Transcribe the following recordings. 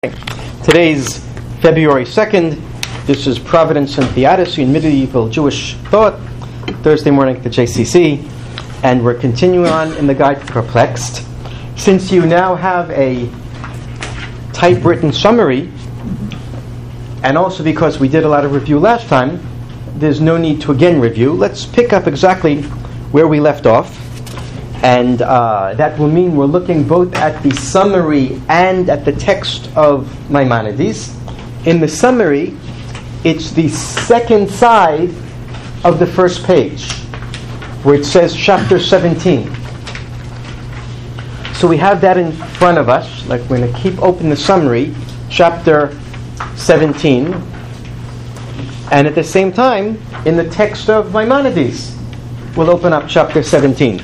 Today's February 2nd. This is Providence and Theodicy in Medieval Jewish Thought, Thursday morning at the JCC, and we're continuing on in the Guide to Perplexed. Since you now have a typewritten summary, and also because we did a lot of review last time, there's no need to again review. Let's pick up exactly where we left off. And that will mean we're looking both at the summary and at the text of Maimonides. In the summary, it's the second side of the first page, where it says chapter 17. So we have that in front of us. Like we're going to keep open the summary, chapter 17. And at the same time, in the text of Maimonides, we'll open up chapter 17.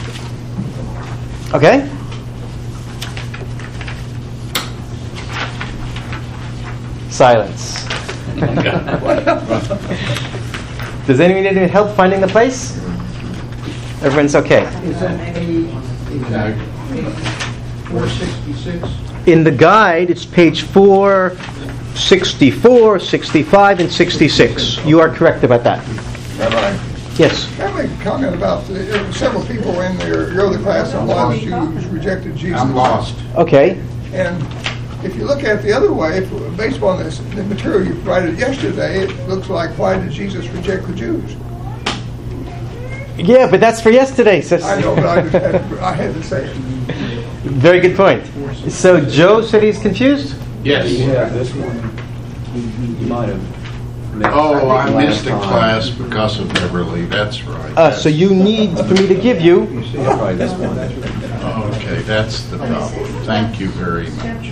Okay? Silence. Does anyone need any help finding the place? Everyone's okay. Is that page 466? In the guide, it's page 464, 65, and 66. You are correct about that. Rabbi, Yes. can I make a comment about several people in your other class of lost Jews rejected Jesus? I'm lost. Okay. And if you look at it the other way, based on the material you provided yesterday, it looks like, why did Jesus reject the Jews? Yeah, but that's for yesterday. So I know, but I had to say it. Very good point. So Joe said he's confused? Yes. Yeah, this one, you might have. Oh, I missed the class because of Beverly. That's right. So you need for me to give you. This one. Okay, that's the problem. Thank you very much.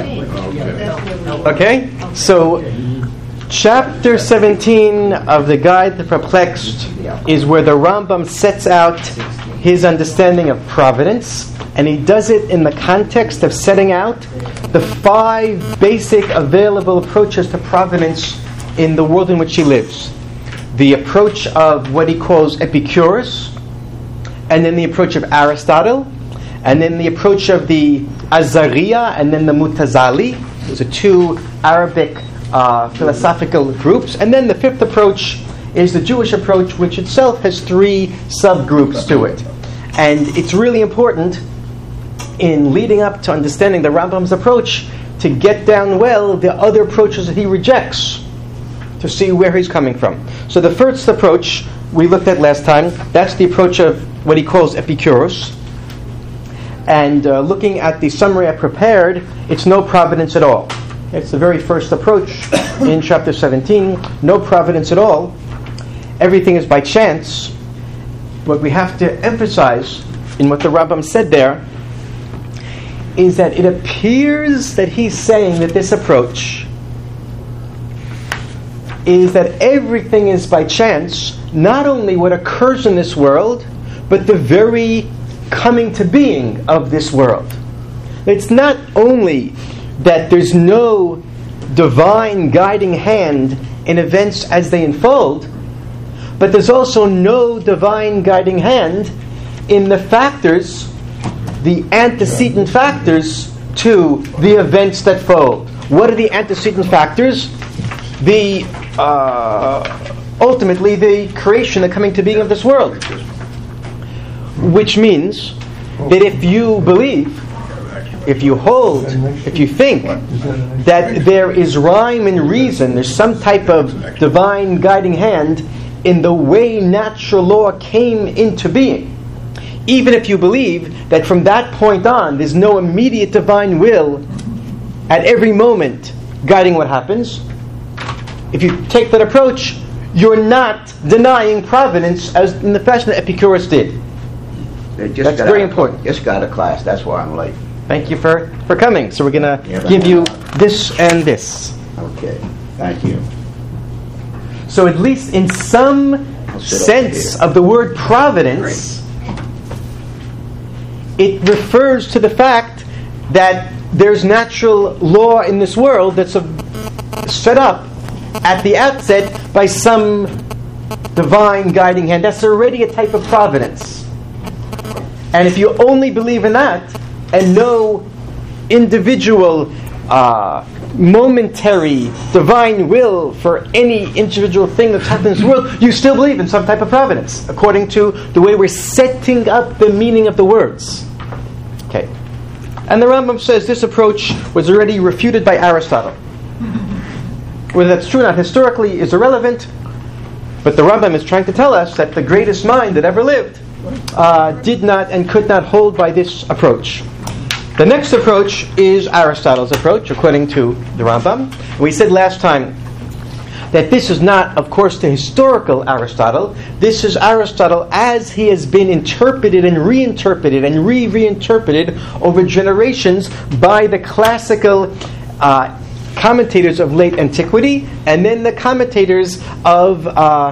Okay. Okay? So chapter 17 of the Guide to Perplexed is where the Rambam sets out his understanding of providence, and he does it in the context of setting out the 5 basic available approaches to providence in the world in which he lives. The approach of what he calls Epicurus, and then the approach of Aristotle, and then the approach of the Azariah, and then the Mutazali. Those are 2 Arabic philosophical groups. And then the 5th approach is the Jewish approach, which itself has 3 subgroups to it. And it's really important in leading up to understanding the Rambam's approach to get down well the other approaches that he rejects, to see where he's coming from. So the first approach we looked at last time, that's the approach of what he calls Epicurus. And looking at the summary I prepared, it's no providence at all. It's the very first approach in chapter 17, no providence at all. Everything is by chance. What we have to emphasize in what the Rambam said there is that it appears that he's saying that this approach is that everything is by chance, not only what occurs in this world, but the very coming to being of this world. It's not only that there's no divine guiding hand in events as they unfold, but there's also no divine guiding hand in the factors, the antecedent factors to the events that fold. What are the antecedent factors? Ultimately the creation, the coming to being of this world. Which means that if you believe, if you hold, if you think that there is rhyme and reason, there's some type of divine guiding hand in the way natural law came into being, even if you believe that from that point on there's no immediate divine will at every moment guiding what happens, if you take that approach, you're not denying providence as in the fashion that Epicurus did. That's very important. Just got a class, that's why I'm late. Thank you for coming. So we're going to give you this and this. Okay, thank you. So at least in some sense of the word providence, it refers to the fact that there's natural law in this world that's set up at the outset by some divine guiding hand. That's already a type of providence. And if you only believe in that, and no individual momentary divine will for any individual thing that's happening in this world, you still believe in some type of providence, according to the way we're setting up the meaning of the words. Okay. And the Rambam says this approach was already refuted by Aristotle. Whether that's true or not historically is irrelevant, but the Rambam is trying to tell us that the greatest mind that ever lived did not and could not hold by this approach. The next approach is Aristotle's approach, according to the Rambam. We said last time that this is not, of course, the historical Aristotle. This is Aristotle as he has been interpreted and reinterpreted and reinterpreted over generations by the classical commentators of late antiquity, and then the commentators of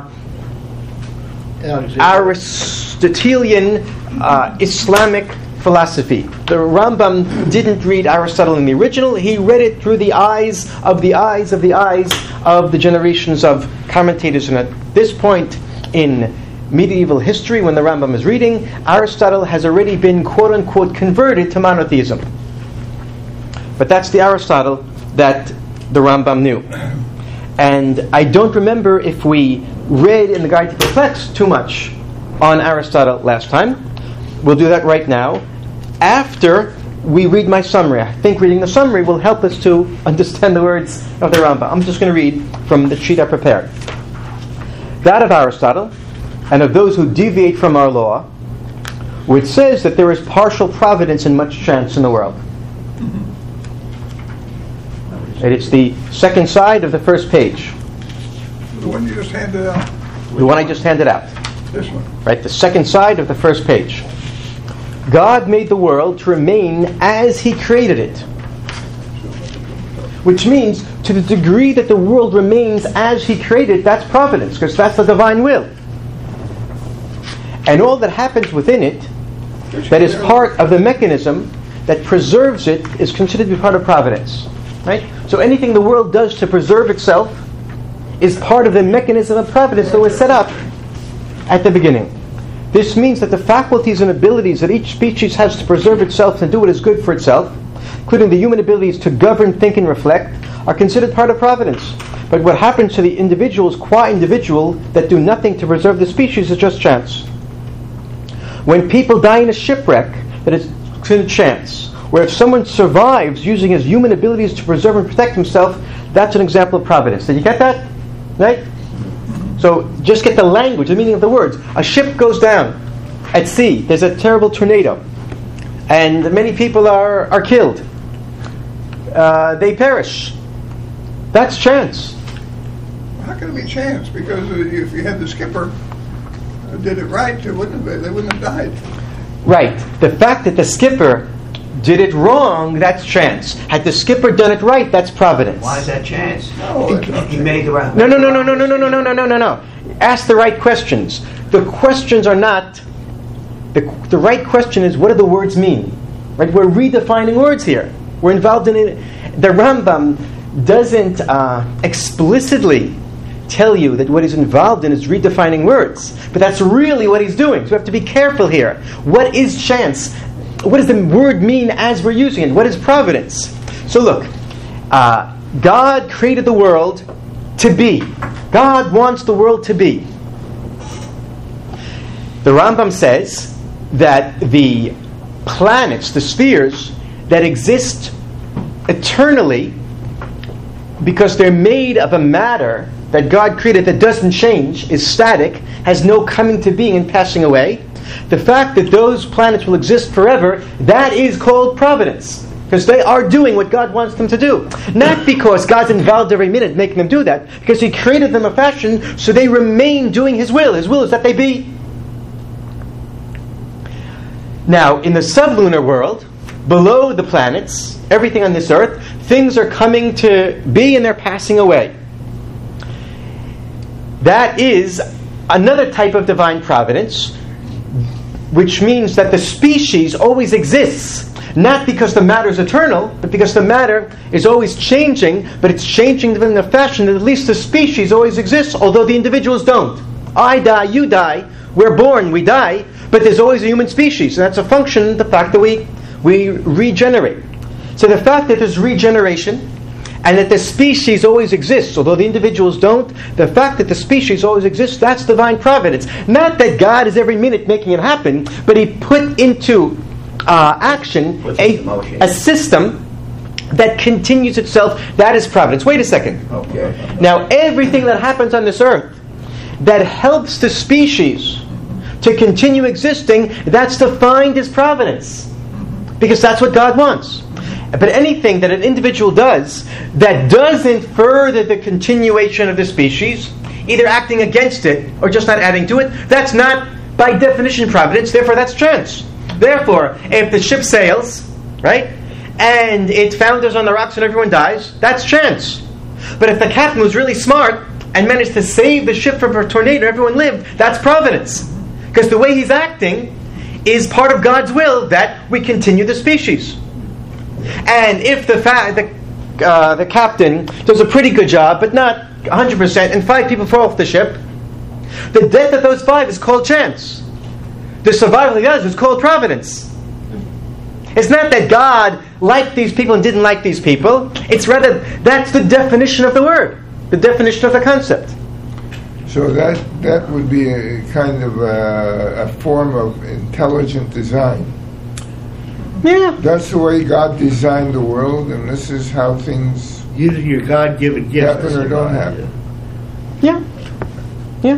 Aristotelian Islamic philosophy. The Rambam didn't read Aristotle in the original. He read it through the eyes of the generations of commentators. And at this point in medieval history, when the Rambam is reading, Aristotle has already been quote-unquote converted to monotheism. But that's the Aristotle that the Rambam knew. And I don't remember if we read in the Guide to Perplex too much on Aristotle last time. We'll do that right now, after we read my summary. I think reading the summary will help us to understand the words of the Rambam. I'm just going to read from the sheet I prepared. That of Aristotle, and of those who deviate from our law, which says that there is partial providence and much chance in the world. And it's the second side of the first page. The one you just handed out. The one I just handed out. This one. Right, the second side of the first page. God made the world to remain as He created it. Which means, to the degree that the world remains as He created, that's providence, because that's the divine will. And all that happens within it, that is part of the mechanism that preserves it, is considered to be part of providence. Right? So anything the world does to preserve itself is part of the mechanism of providence that was set up at the beginning. This means that the faculties and abilities that each species has to preserve itself and do what is good for itself, including the human abilities to govern, think, and reflect, are considered part of providence. But what happens to the individuals qua individual that do nothing to preserve the species is just chance. When people die in a shipwreck, that is considered chance. Where if someone survives using his human abilities to preserve and protect himself, that's an example of providence. Did you get that? Right? So just get the language, the meaning of the words. A ship goes down at sea. There's a terrible tornado. And many people are killed. They perish. That's chance. How can it be chance? Because if you had the skipper did it right, they wouldn't have died. Right. The fact that the skipper did it wrong, that's chance. Had the skipper done it right, that's providence. Why is that chance? No, He made the right. No. Ask the right questions. The questions are not... The right question is, what do the words mean? Right? We're redefining words here. We're involved in it. The Rambam doesn't explicitly tell you that what he's involved in is redefining words. But that's really what he's doing. So we have to be careful here. What is chance? What does the word mean as we're using it? What is providence? So look, God created the world to be. God wants the world to be. The Rambam says that the planets, the spheres that exist eternally because they're made of a matter that God created that doesn't change, is static, has no coming to being and passing away. The fact that those planets will exist forever, that is called providence. Because they are doing what God wants them to do. Not because God's involved every minute making them do that, because He created them a fashion so they remain doing His will. His will is that they be. Now, in the sublunar world, below the planets, everything on this earth, things are coming to be and they're passing away. That is another type of divine providence, which means that the species always exists, not because the matter is eternal, but because the matter is always changing, but it's changing in a fashion that at least the species always exists, although the individuals don't. I die, you die, we're born, we die, but there's always a human species, and that's a function of the fact that we regenerate. So the fact that there's regeneration and that the species always exists, although the individuals don't, the fact that the species always exists, that's divine providence. Not that God is every minute making it happen, but He put into action a system that continues itself. That is providence. Wait a second. Okay. Now, everything that happens on this earth that helps the species to continue existing, that's defined as providence. Because that's what God wants. But anything that an individual does that doesn't further the continuation of the species, either acting against it or just not adding to it, that's not by definition providence, therefore that's chance. Therefore, if the ship sails, right, and it founders on the rocks and everyone dies, that's chance. But if the captain was really smart and managed to save the ship from a tornado and everyone lived, that's providence. Because the way he's acting is part of God's will that we continue the species. And if the captain does a pretty good job, but not 100%, and 5 people fall off the ship, the death of those 5 is called chance. The survival of the others is called providence. It's not that God liked these people and didn't like these people. It's rather, that's the definition of the word, the definition of the concept. So that would be a kind of a form of intelligent design. Yeah. That's the way God designed the world, and this is how things using your God-given gift happen or don't happen. Yeah. Yeah.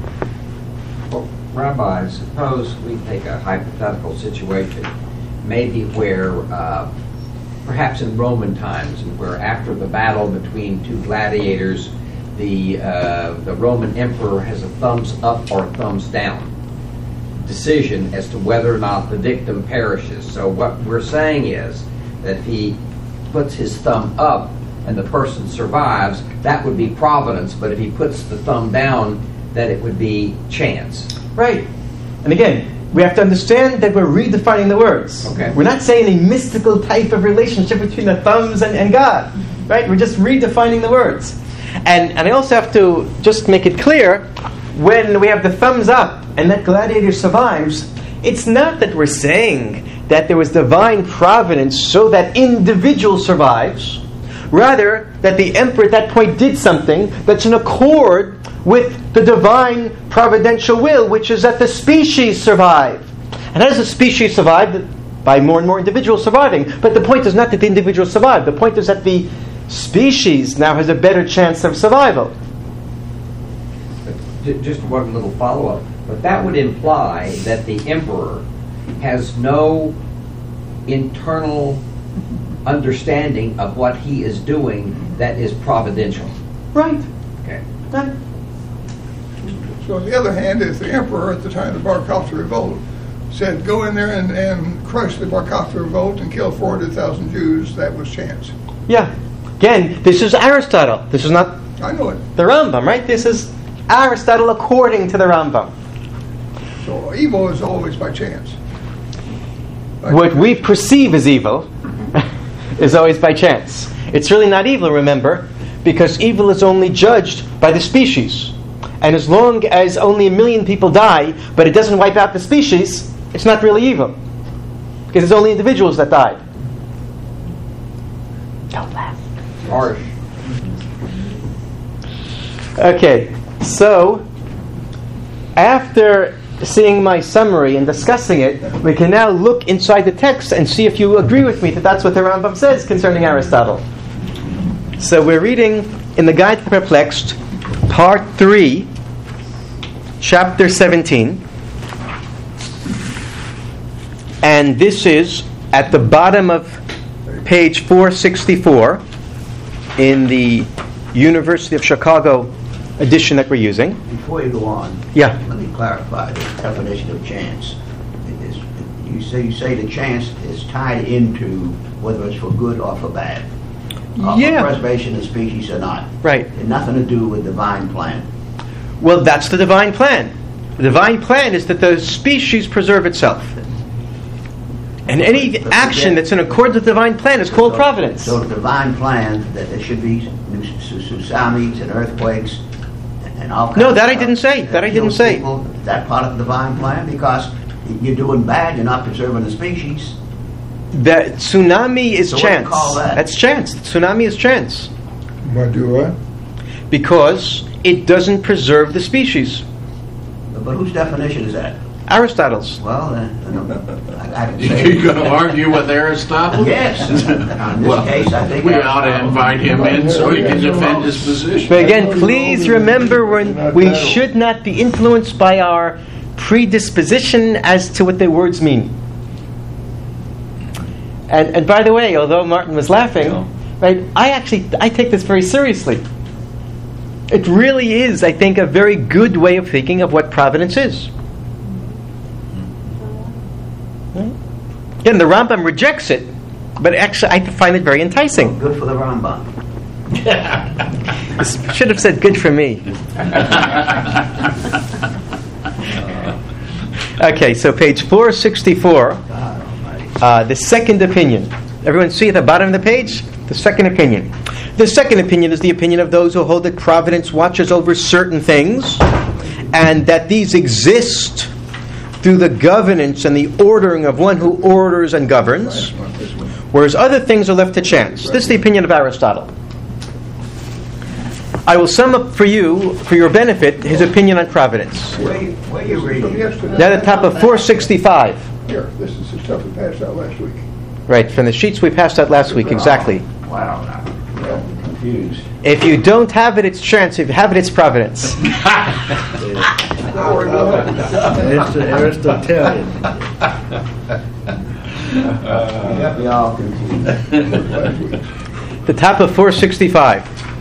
Well, Rabbi, suppose we take a hypothetical situation, maybe where, perhaps in Roman times, where after the battle between 2 gladiators, the Roman emperor has a thumbs up or thumbs down decision as to whether or not the victim perishes. So what we're saying is that if he puts his thumb up and the person survives, that would be providence, but if he puts the thumb down, that it would be chance. Right. And again, we have to understand that we're redefining the words. Okay. We're not saying a mystical type of relationship between the thumbs and God. Right? We're just redefining the words. And I also have to just make it clear, when we have the thumbs up and that gladiator survives, it's not that we're saying that there was divine providence so that individual survives. Rather, that the emperor at that point did something that's in accord with the divine providential will, which is that the species survive. And how does the species survive? By more and more individuals surviving. But the point is not that the individuals survive. The point is that the species now has a better chance of survival. Just one little follow-up. But that would imply that the emperor has no internal understanding of what he is doing that is providential. Right. Okay. Right. So on the other hand, if the emperor at the time of the Bar Kokhba revolt said, go in there and crush the Bar Kokhba revolt and kill 400,000 Jews, that was chance. Yeah. Again, this is Aristotle. This is not I know it. the Rambam, right? This is Aristotle according to the Rambam. So evil is always by chance. What we perceive as evil is always by chance. It's really not evil, remember, because evil is only judged by the species. And as long as only 1 million people die, but it doesn't wipe out the species, it's not really evil. Because it's only individuals that died. Don't laugh. Harsh. Okay, so after seeing my summary and discussing it, we can now look inside the text and see if you agree with me that that's what the Rambam says concerning Aristotle. So we're reading in the Guide to the Perplexed, Part 3, Chapter 17. And this is at the bottom of page 464 in the University of Chicago edition that we're using. Before you go on, Yeah. let me clarify the definition of chance. You say the chance is tied into whether it's for good or for bad. Yeah. For preservation of species or not. Right. It had nothing to do with divine plan. Well, that's the divine plan. The divine plan is that the species preserve itself. And any action that's in accord with the divine plan is called providence. So the divine plan that there should be tsunamis and earthquakes and all kinds No, of that I stuff didn't say. That I didn't kills say. people, that part of the divine plan, because you're doing bad, you're not preserving the species. The tsunami is So what do you chance. call that? That's chance. Tsunami is chance. Madura? Because it doesn't preserve the species. But whose definition is that? Aristotle's. Well, I can say. You're going to argue with Aristotle? Yes. In this Well, case, I think we ought to invite him in so he can defend his position. But again, please remember we should not be influenced by our predisposition as to what the words mean. And by the way, although Martin was laughing, right, I take this very seriously. It really is, I think, a very good way of thinking of what providence is. Right? Again, the Rambam rejects it, but actually I find it very enticing. Good for the Rambam. Should have said good for me. Okay, so page 464, the second opinion. Everyone see at the bottom of the page? The second opinion. The second opinion is the opinion of those who hold that providence watches over certain things and that these exist through the governance and the ordering of one who orders and governs, whereas other things are left to chance. This is the opinion of Aristotle. I will sum up for you, for your benefit, his opinion on providence. Where are you reading? Now at the top of 465. Here, this is the stuff we passed out last week. Right, from the sheets we passed out last week, exactly. Wow, I'm confused. If you don't have it, it's chance. If you have it, it's providence. It's the Aristotelian. You got me all confused. The top of 465.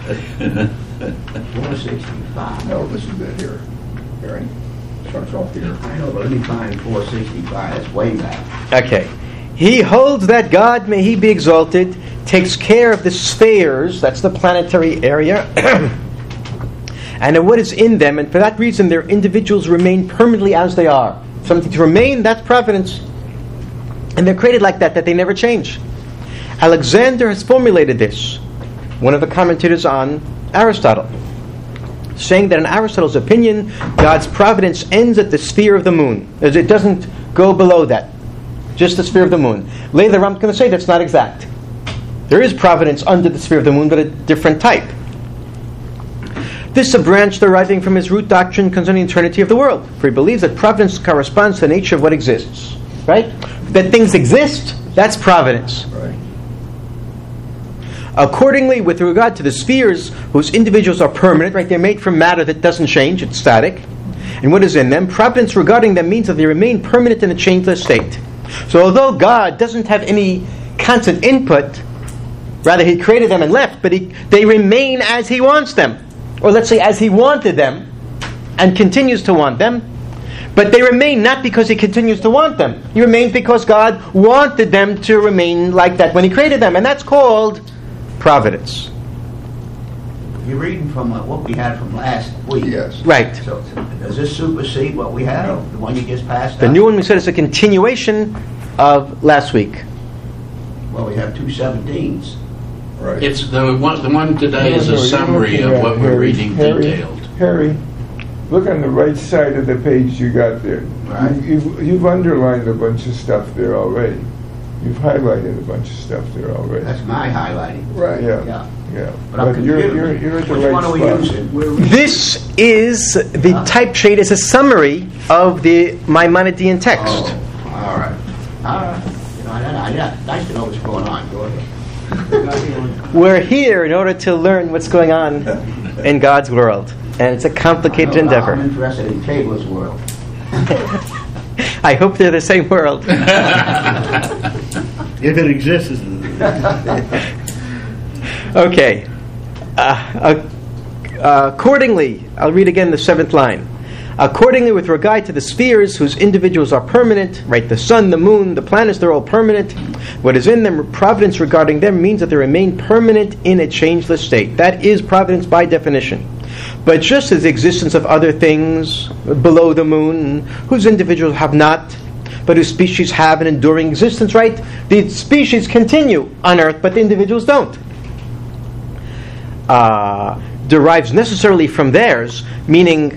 465. No, this is it here. Harry, starts off here. I know, but let me find 465. That's way back. Okay. He holds that God, may he be exalted, takes care of the spheres, that's the planetary area, and of what is in them, and for that reason their individuals remain permanently as they are. Something to remain, that's providence. And they're created like that they never change. Alexander has formulated this, one of the commentators on Aristotle, saying that in Aristotle's opinion, God's providence ends at the sphere of the moon, as it doesn't go below that. Just the sphere of the moon. Later, I'm going to say that's not exact. There is providence under the sphere of the moon, but a different type. This is a branch deriving from his root doctrine concerning the eternity of the world, for he believes that providence corresponds to the nature of what exists. Right? That things exist, that's providence. Right. Accordingly, with regard to the spheres, whose individuals are permanent, right? They're made from matter that doesn't change, it's static. And what is in them, providence regarding them means that they remain permanent in a changeless state. So although God doesn't have any constant input, rather he created them and left, but they remain as he wants them. Or let's say as he wanted them, and continues to want them. But they remain not because he continues to want them. They remain because God wanted them to remain like that when he created them. And that's called providence. You're reading from what we had from last week. Yes. Right. So does this supersede what we had, the one you just passed The out? new one we said is a continuation of last week. Well, we have 217s. Right. It's the one today is a summary of what we're reading detailed. Harry, look on the right side of the page you got there. Right. You've underlined a bunch of stuff there already. You've highlighted a bunch of stuff there already. That's my highlighting. Right. Yeah. Yeah. Yeah. But I'm you're confused. at the Which right one are we spot. using? This is the type trait is a summary of the Maimonidean text. Oh, all right. All right. Nice to know what's going on. Go ahead. We're here in order to learn what's going on in God's world. And it's a complicated I'm endeavor. interested in Table's world. I hope they're the same world. If it exists, Okay. Accordingly, I'll read again the 7th line. Accordingly, with regard to the spheres whose individuals are permanent, right, the sun, the moon, the planets, they're all permanent. What is in them, providence regarding them means that they remain permanent in a changeless state. That is providence by definition. But just as the existence of other things below the moon, whose individuals have not, but whose species have an enduring existence, right? The species continue on Earth, but the individuals don't. Derives necessarily from theirs, meaning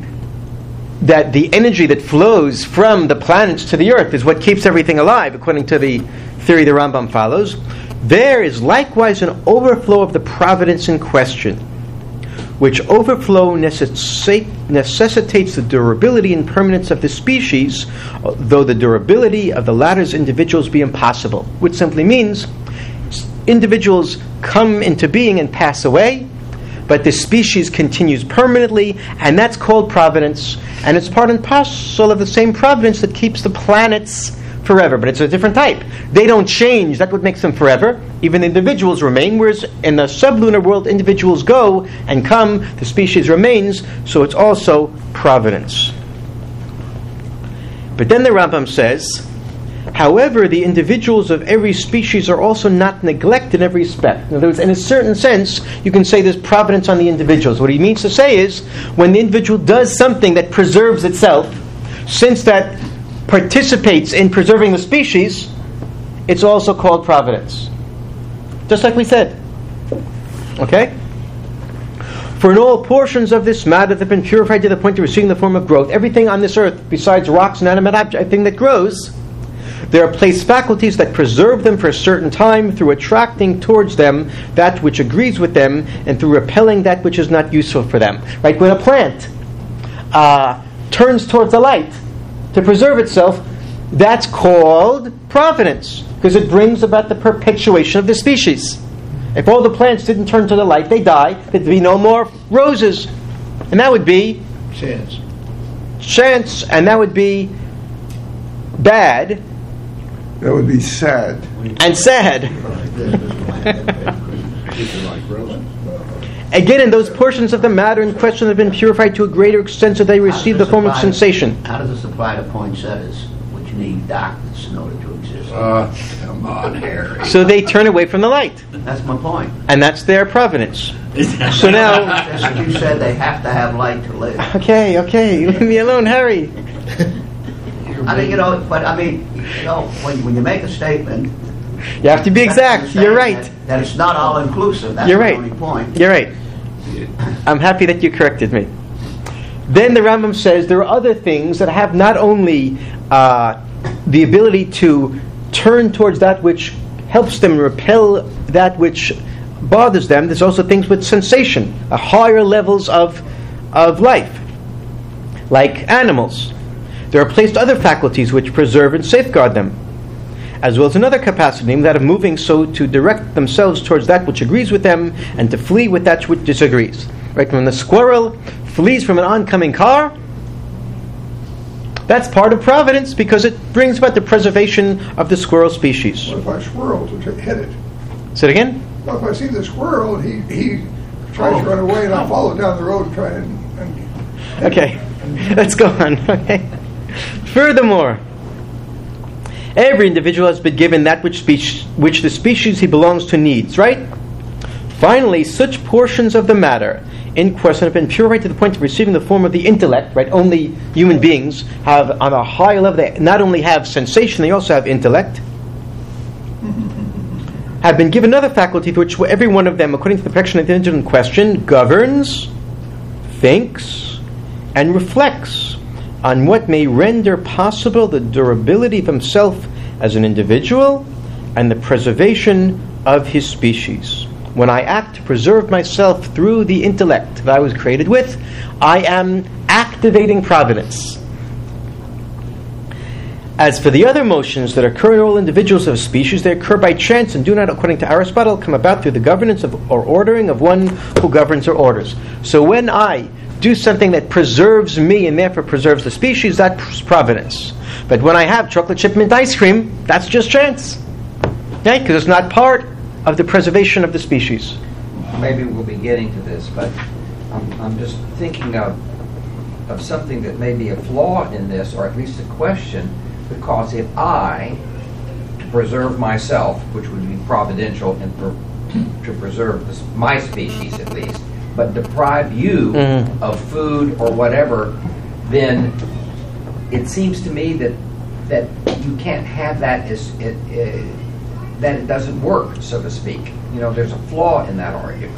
that the energy that flows from the planets to the Earth is what keeps everything alive, according to the theory the Rambam follows, there is likewise an overflow of the providence in question, which overflow necessitates the durability and permanence of the species, though the durability of the latter's individuals be impossible, which simply means individuals come into being and pass away, but the species continues permanently, and that's called providence, and it's part and parcel of the same providence that keeps the planets forever, but it's a different type. They don't change. That's what makes them forever. Even individuals remain, whereas in the sublunar world, individuals go and come, the species remains, so it's also providence. But then the Rambam says, however, the individuals of every species are also not neglected in every respect. In other words, in a certain sense, you can say there's providence on the individuals. What he means to say is, when the individual does something that preserves itself, since that participates in preserving the species, it's also called providence. Just like we said. Okay? For in all portions of this matter that have been purified to the point of receiving the form of growth, everything on this earth, besides rocks and animate objects, everything that grows, there are placed faculties that preserve them for a certain time through attracting towards them that which agrees with them and through repelling that which is not useful for them. Right? When a plant turns towards the light to preserve itself, that's called providence, because it brings about the perpetuation of the species. If all the plants didn't turn to the light, they die, there'd be no more roses. And that would be chance, and that would be bad. That would be sad. And sad. Again, in those portions of the matter in question have been purified to a greater extent so they receive the form of sensation. How does this apply to poinsettias, which need darkness in order to exist? Come on, Harry. So they turn away from the light. That's my point. And that's their providence. So now... Just as you said, they have to have light to live. Okay, leave me alone, Harry. When you make a statement... You have to be exact. You're right. That it's not all-inclusive. That's You're the right. only point. You're right. I'm happy that you corrected me. Then the Rambam says there are other things that have not only the ability to turn towards that which helps them repel that which bothers them. There's also things with sensation, higher levels of life, like animals. There are placed other faculties which preserve and safeguard them, as well as another capacity, that of moving so to direct themselves towards that which agrees with them and to flee with that which disagrees. Right? When the squirrel flees from an oncoming car, that's part of providence because it brings about the preservation of the squirrel species. What if I squirrel to hit it? Say it again? Well, if I see the squirrel and he tries to run away and I follow down the road and try and Okay, let's go on. Okay. Furthermore, every individual has been given that which the species he belongs to needs, right? Finally, such portions of the matter in question have been purified to the point of receiving the form of the intellect, right? Only human beings have, on a higher level, they not only have sensation, they also have intellect. Have been given another faculty to which every one of them, according to the perfection of the individual in question, governs, thinks, and reflects on what may render possible the durability of himself as an individual and the preservation of his species. When I act to preserve myself through the intellect that I was created with, I am activating providence. As for the other motions that occur in all individuals of a species, they occur by chance and do not, according to Aristotle, come about through the governance of or ordering of one who governs or orders. So when I do something that preserves me and therefore preserves the species, that's providence. But when I have chocolate chip mint ice cream, that's just chance. Okay? Because it's not part of the preservation of the species. Maybe we'll be getting to this, but I'm just thinking of something that may be a flaw in this, or at least a question, because if I, to preserve myself, which would be providential and to preserve my species at least, but deprive you of food or whatever, then it seems to me that you can't have that that it doesn't work, so to speak. You know, there's a flaw in that argument.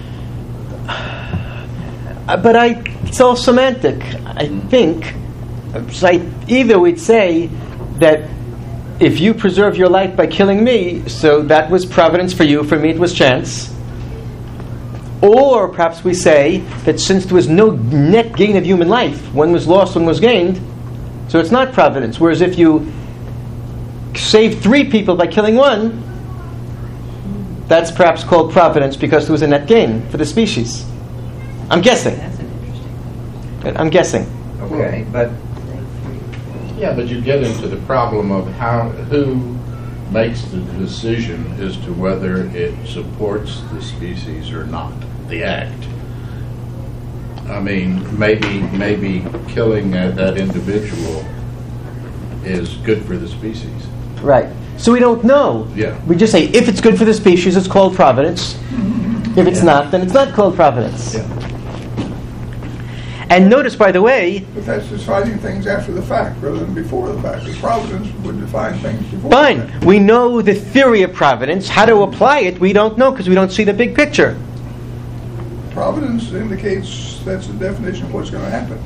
But it's all semantic. I think, either we'd say that if you preserve your life by killing me, so that was providence for you, for me it was chance. Or perhaps we say that since there was no net gain of human life, one was lost, one was gained, so it's not providence. Whereas if you save 3 people by killing one, that's perhaps called providence because there was a net gain for the species. I'm guessing. That's an interesting. I'm guessing. Okay, but Yeah, but you get into the problem of who makes the decision as to whether it supports the species or not, the act. I mean, maybe killing that individual is good for the species. Right. So we don't know. Yeah. We just say, if it's good for the species, it's called providence. If it's not, then it's not called providence. Yeah. And notice, by the way, But that's deciding things after the fact rather than before the fact. The providence would define things before fine, the fact. we know the theory of providence. How to apply it, we don't know because we don't see the big picture. Providence indicates that's the definition of what's going to happen.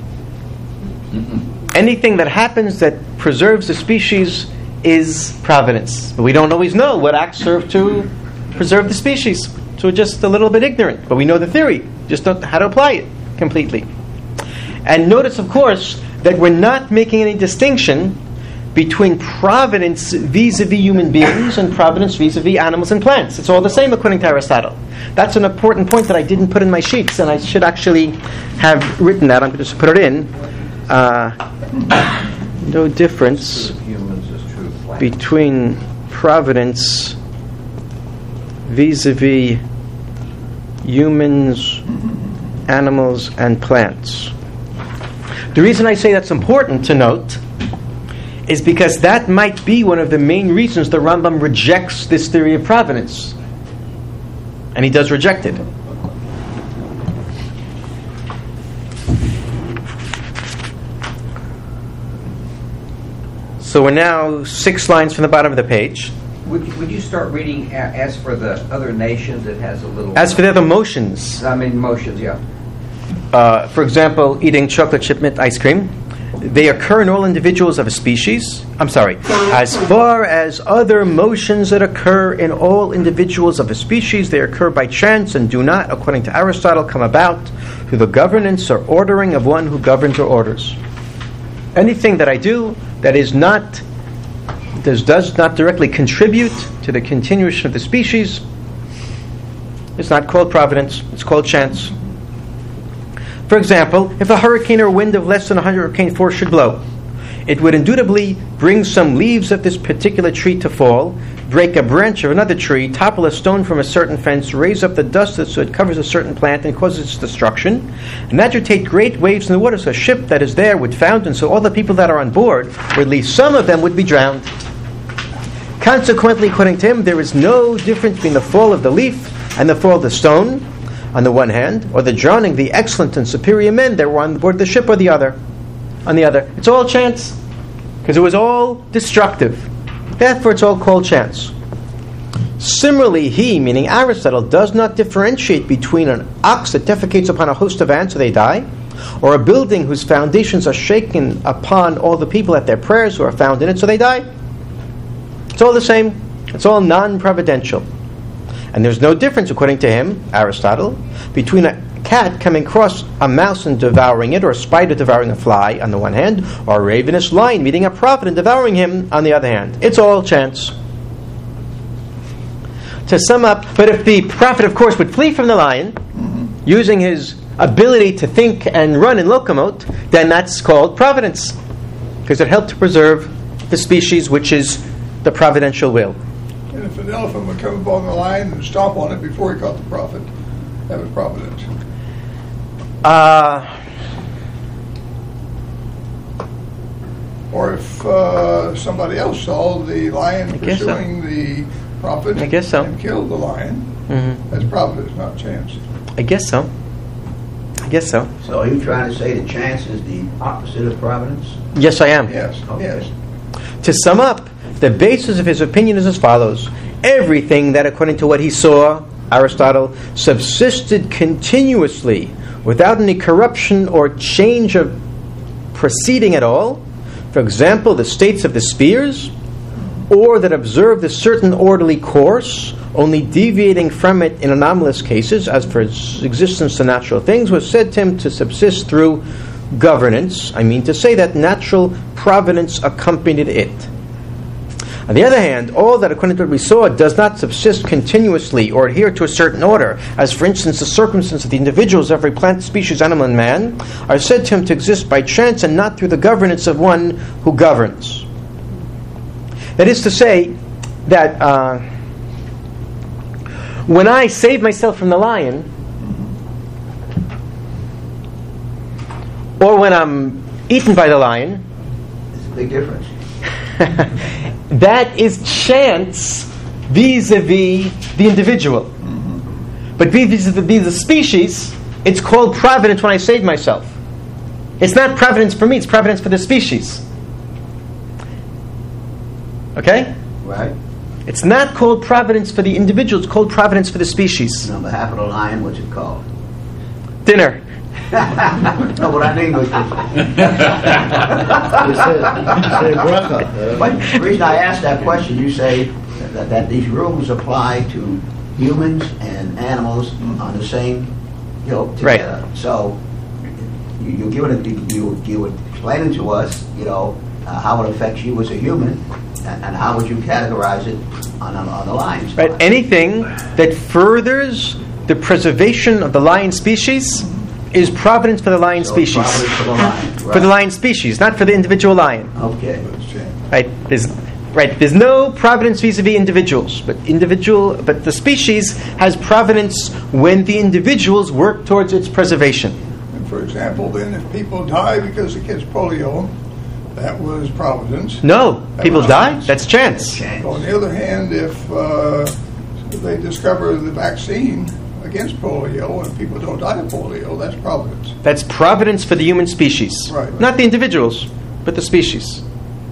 Anything that happens that preserves the species is providence. But we don't always know what acts serve to preserve the species. So we're just a little bit ignorant. But we know the theory, just don't know how to apply it completely. And notice, of course, that we're not making any distinction between providence vis-a-vis human beings and providence vis-a-vis animals and plants. It's all the same according to Aristotle. That's an important point that I didn't put in my sheets, and I should actually have written that. I'm going to put it in. No difference humans is true plants. between providence vis-a-vis humans, animals, and plants. The reason I say that's important to note is because that might be one of the main reasons the Rambam rejects this theory of providence. And he does reject it. So we're now 6 lines from the bottom of the page. Would you start reading as for the other nations? It has a little. As for the other motions, motions, yeah. for example, eating chocolate chip mint ice cream, they occur in all individuals of a species. As far as other motions that occur in all individuals of a species, they occur by chance and do not, according to Aristotle, come about through the governance or ordering of one who governs or orders. Anything that I do that is not, does not directly contribute to the continuation of the species, it's not called providence, it's called chance. For example, if a hurricane or wind of less than 100 hurricane force should blow, it would indubitably bring some leaves of this particular tree to fall, break a branch of another tree, topple a stone from a certain fence, raise up the dust so it covers a certain plant and causes its destruction, and agitate great waves in the water so a ship that is there would found, so all the people that are on board, or at least some of them, would be drowned. Consequently, according to him, there is no difference between the fall of the leaf and the fall of the stone, on the one hand, or the drowning the excellent and superior men that were on board the ship on the other. It's all chance, because it was all destructive. Therefore, it's all called chance. Similarly, he, meaning Aristotle, does not differentiate between an ox that defecates upon a host of ants so they die, or a building whose foundations are shaken upon all the people at their prayers who are found in it so they die. It's all the same. It's all non-providential. And there's no difference, according to him, Aristotle, between a cat coming across a mouse and devouring it, or a spider devouring a fly on the one hand, or a ravenous lion meeting a prophet and devouring him on the other hand. It's all chance. To sum up, but if the prophet, of course, would flee from the lion, using his ability to think and run and locomote, then that's called providence, because it helped to preserve the species, which is the providential will. And if an elephant would come upon the lion and stomp on it before he caught the prophet, that was providence. Or if somebody else saw the lion pursuing the prophet and killed the lion, that's providence, not chance. I guess so. So are you trying to say that chance is the opposite of providence? Yes, I am. Yes, Okay. yes. To sum up, the basis of his opinion is as follows. Everything that, according to what he saw, Aristotle, subsisted continuously without any corruption or change of proceeding at all. For example, the states of the spheres, or that observed a certain orderly course, only deviating from it in anomalous cases, as for its existence to natural things, was said to him to subsist through governance. I mean to say that natural providence accompanied it. On the other hand, all that, according to what we saw, does not subsist continuously or adhere to a certain order, as for instance the circumstances of the individuals of every plant, species, animal, and man, are said to him to exist by chance and not through the governance of one who governs. That is to say that when I save myself from the lion, or when I'm eaten by the lion, It's a big difference. that is chance vis-a-vis the individual. But vis-a-vis the species, it's called providence when I save myself. It's not providence for me, it's providence for the species. Okay? Right? It's not called providence for the individual, it's called providence for the species. And on behalf of the lion, what's it called? Dinner. No, but I mean, You say bracha. but the reason I asked that question, you say that these rules apply to humans and animals on the same together. Right. So you explain it to us, how it affects you as a human, and how would you categorize it on the lions? Right? Anything that furthers the preservation of the lion species is providence for the lion So species. providence for the lion, For the lion species, not for the individual lion. Okay. Right? There's no providence vis-a-vis individuals, but the species has providence when the individuals work towards its preservation. And for example, then if people die because they catch polio, that was providence. No, people die. Providence. That's chance. So on the other hand, if they discover the vaccine against polio and people don't die of polio, that's providence. That's providence for the human species, Right. not the individuals, but the species.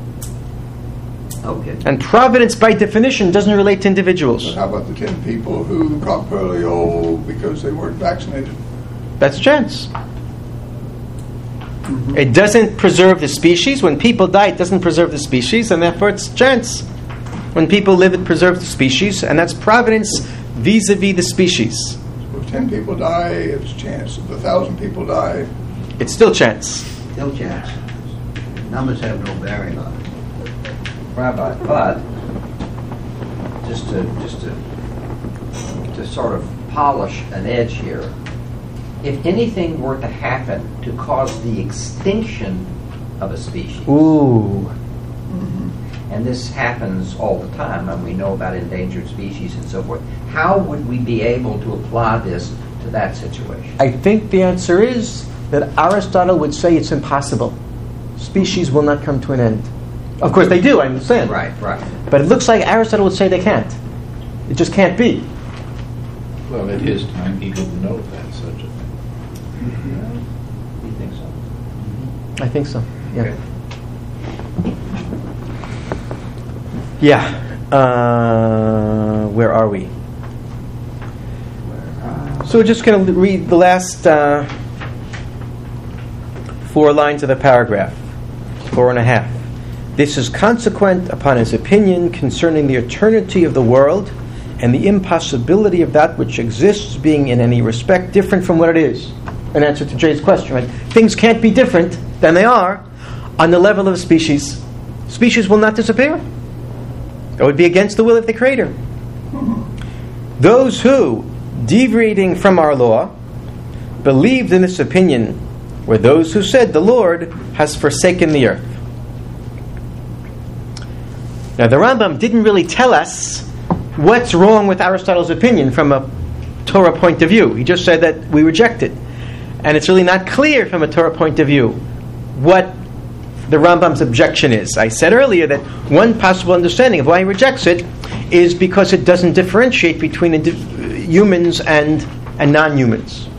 Okay. And providence, by definition, doesn't relate to individuals. But how about the 10 people who caught polio because they weren't vaccinated? That's chance. It doesn't preserve the species. When people die, it doesn't preserve the species, and therefore it's chance. When people live, it preserves the species, and that's providence vis-a-vis the species. So if 10 people die, it's chance. If 1,000 people die, It's still chance. Still chance. Numbers have no bearing on it. Rabbi, but just to sort of polish an edge here, if anything were to happen to cause the extinction of a species, Ooh. and this happens all the time, and we know about endangered species and so forth, how would we be able to apply this to that situation? I think the answer is that Aristotle would say it's impossible. Species will not come to an end. Of course they do, I understand. Right. But it looks like Aristotle would say they can't. It just can't be. Well, at his time, he didn't know that's such a thing. You think so? I think so. Yeah. Okay. Yeah. Where are we? So we're just going to read the last 4 lines of the paragraph. 4.5. This is consequent upon his opinion concerning the eternity of the world and the impossibility of that which exists being in any respect different from what it is. In answer to Jay's question, right? Things can't be different than they are on the level of species. Species will not disappear. That would be against the will of the Creator. Those who, deviating from our law, believed in this opinion were those who said the Lord has forsaken the earth. Now the Rambam didn't really tell us what's wrong with Aristotle's opinion from a Torah point of view. He just said that we reject it. And it's really not clear from a Torah point of view what the Rambam's objection is. I said earlier that one possible understanding of why he rejects it is because it doesn't differentiate between humans and non-humans.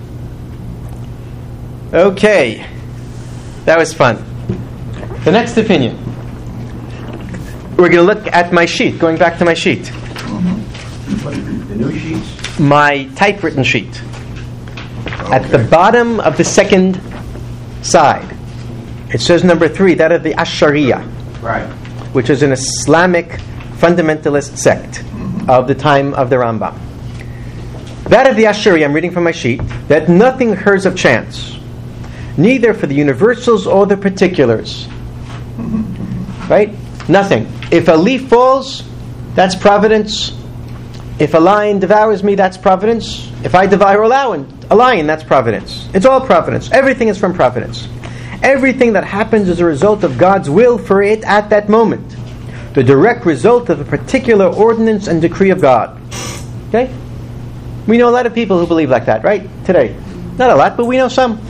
Okay. That was fun. The next opinion. We're going to look at my sheet, going back to my sheet. The new sheets? My typewritten sheet. At the bottom of the second side, it says number 3, that of the Ashariya, Right. which is an Islamic fundamentalist sect of the time of the Rambam. That of the Ashari, I'm reading from my sheet, that nothing occurs of chance, neither for the universals or the particulars. Right? Nothing. If a leaf falls, that's providence. If a lion devours me, that's providence. If I devour a lion, that's providence. It's all providence. Everything is from providence. Everything that happens is a result of God's will for it at that moment. The direct result of a particular ordinance and decree of God. Okay? We know a lot of people who believe like that, right? Today. Not a lot, but we know some.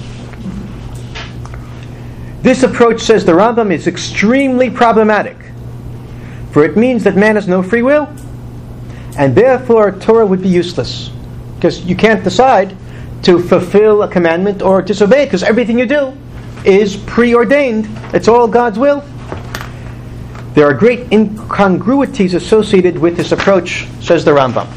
This approach, says the Rambam, is extremely problematic, for it means that man has no free will, and therefore Torah would be useless, because you can't decide to fulfill a commandment or disobey it, because everything you do is preordained. It's all God's will. There are great incongruities associated with this approach, says the Rambam.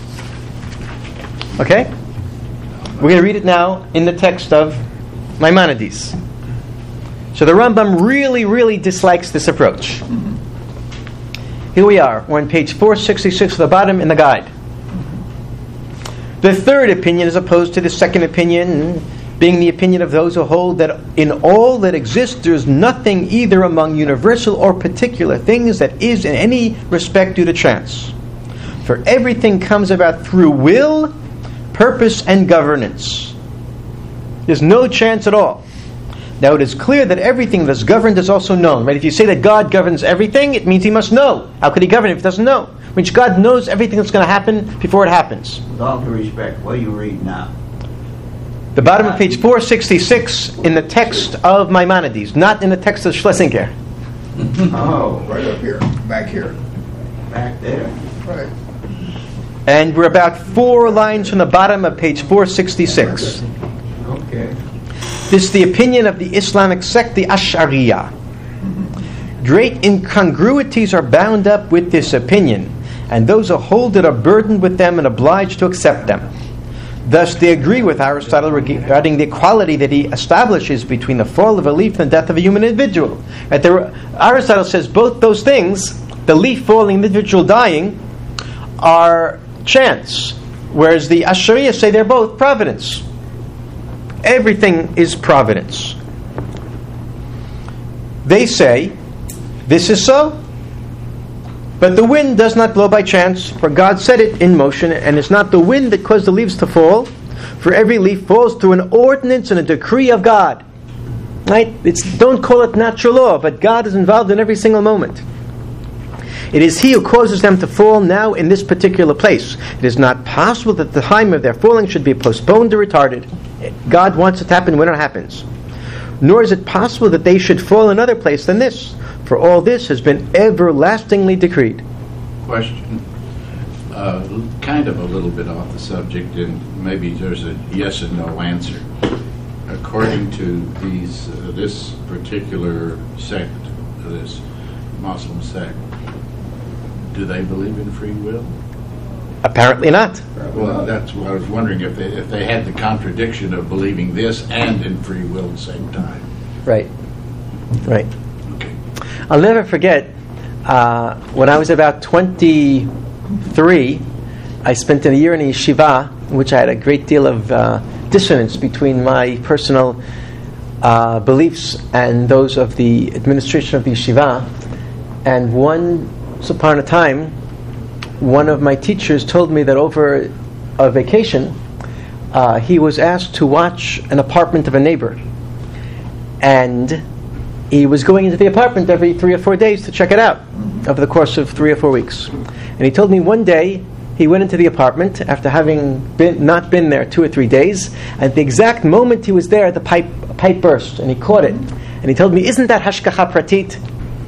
Okay? We're going to read it now in the text of Maimonides. So the Rambam really, really dislikes this approach. Here we are. We're on page 466 at the bottom in the guide. The third opinion is opposed to the second opinion, being the opinion of those who hold that in all that exists there is nothing either among universal or particular things that is in any respect due to chance. For everything comes about through will, purpose, and governance. There's no chance at all. Now it is clear that everything that's governed is also known. Right? If you say that God governs everything, it means He must know. How could He govern if He doesn't know? Which God knows everything that's going to happen before it happens. With all due respect, what do you read now? The bottom of page 466 in the text of Maimonides, not in the text of Schlesinger. Oh, right up here, back here. Back there. Right. And we're about 4 lines from the bottom of page 466. Okay. This is the opinion of the Islamic sect, the Ash'ariyah. Great incongruities are bound up with this opinion, and those who hold it are burdened with them and obliged to accept them. Thus they agree with Aristotle regarding the equality that he establishes between the fall of a leaf and the death of a human individual. Aristotle says both those things, the leaf falling, the individual dying, are chance, whereas the Ash'ariyah say they're both providence. Everything is providence. They say, this is so, but the wind does not blow by chance, for God set it in motion, and it's not the wind that caused the leaves to fall, for every leaf falls through an ordinance and a decree of God. Right? Don't call it natural law, but God is involved in every single moment. It is He who causes them to fall now in this particular place. It is not possible that the time of their falling should be postponed or retarded. God wants it to happen when it happens. Nor is it possible that they should fall in another place than this, for all this has been everlastingly decreed. Question. Kind of a little bit off the subject, and maybe there's a yes and no answer. According to this particular sect, this Muslim sect, do they believe in free will? Apparently not. Well, that's what I was wondering, if they had the contradiction of believing this and in free will at the same time. Right. Right. Okay. I'll never forget, when I was about 23, I spent a year in a yeshiva, in which I had a great deal of dissonance between my personal beliefs and those of the administration of the yeshiva. And once upon a time, one of my teachers told me that over a vacation, he was asked to watch an apartment of a neighbor. And he was going into the apartment every 3 or 4 days to check it out over the course of 3 or 4 weeks. And he told me one day he went into the apartment after having not been there 2 or 3 days. At the exact moment he was there, the pipe burst, and he caught it. And he told me, "Isn't that hashgacha pratit?"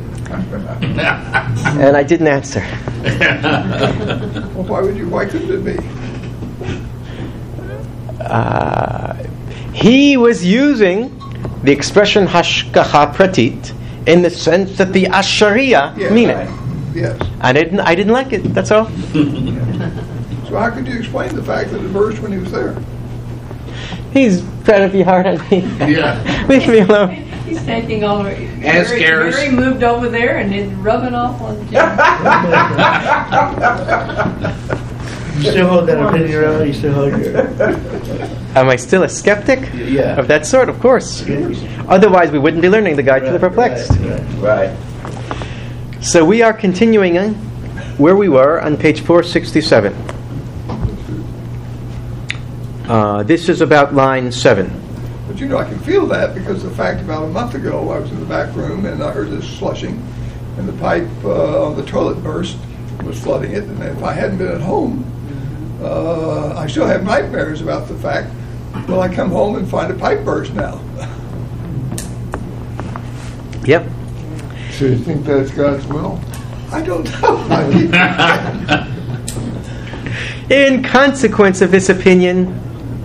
And I didn't answer. Well, why couldn't it be? He was using the expression hashgacha pratit in the sense that the Ash'ariyah mean it. Yes. I didn't like it, that's all. So how could you explain the fact that it burst when he was there? He's trying to be hard on me. Yeah. Leave me alone. He's taking over. And scares. Mary moved over there and is rubbing off on Jim. You still hold that opinion around? You still hold your... Am I still a skeptic? Yeah. Of that sort, of course. Otherwise, we wouldn't be learning the Guide to the Perplexed. Right. So we are continuing on where we were on page 467. This is about line 7. But I can feel that because the fact about a month ago I was in the back room and I heard this slushing and the pipe on the toilet burst, was flooding it, and if I hadn't been at home, I still have nightmares about the fact, well, I come home and find a pipe burst now. Yep. So you think that's God's will? I don't know. In consequence of this opinion,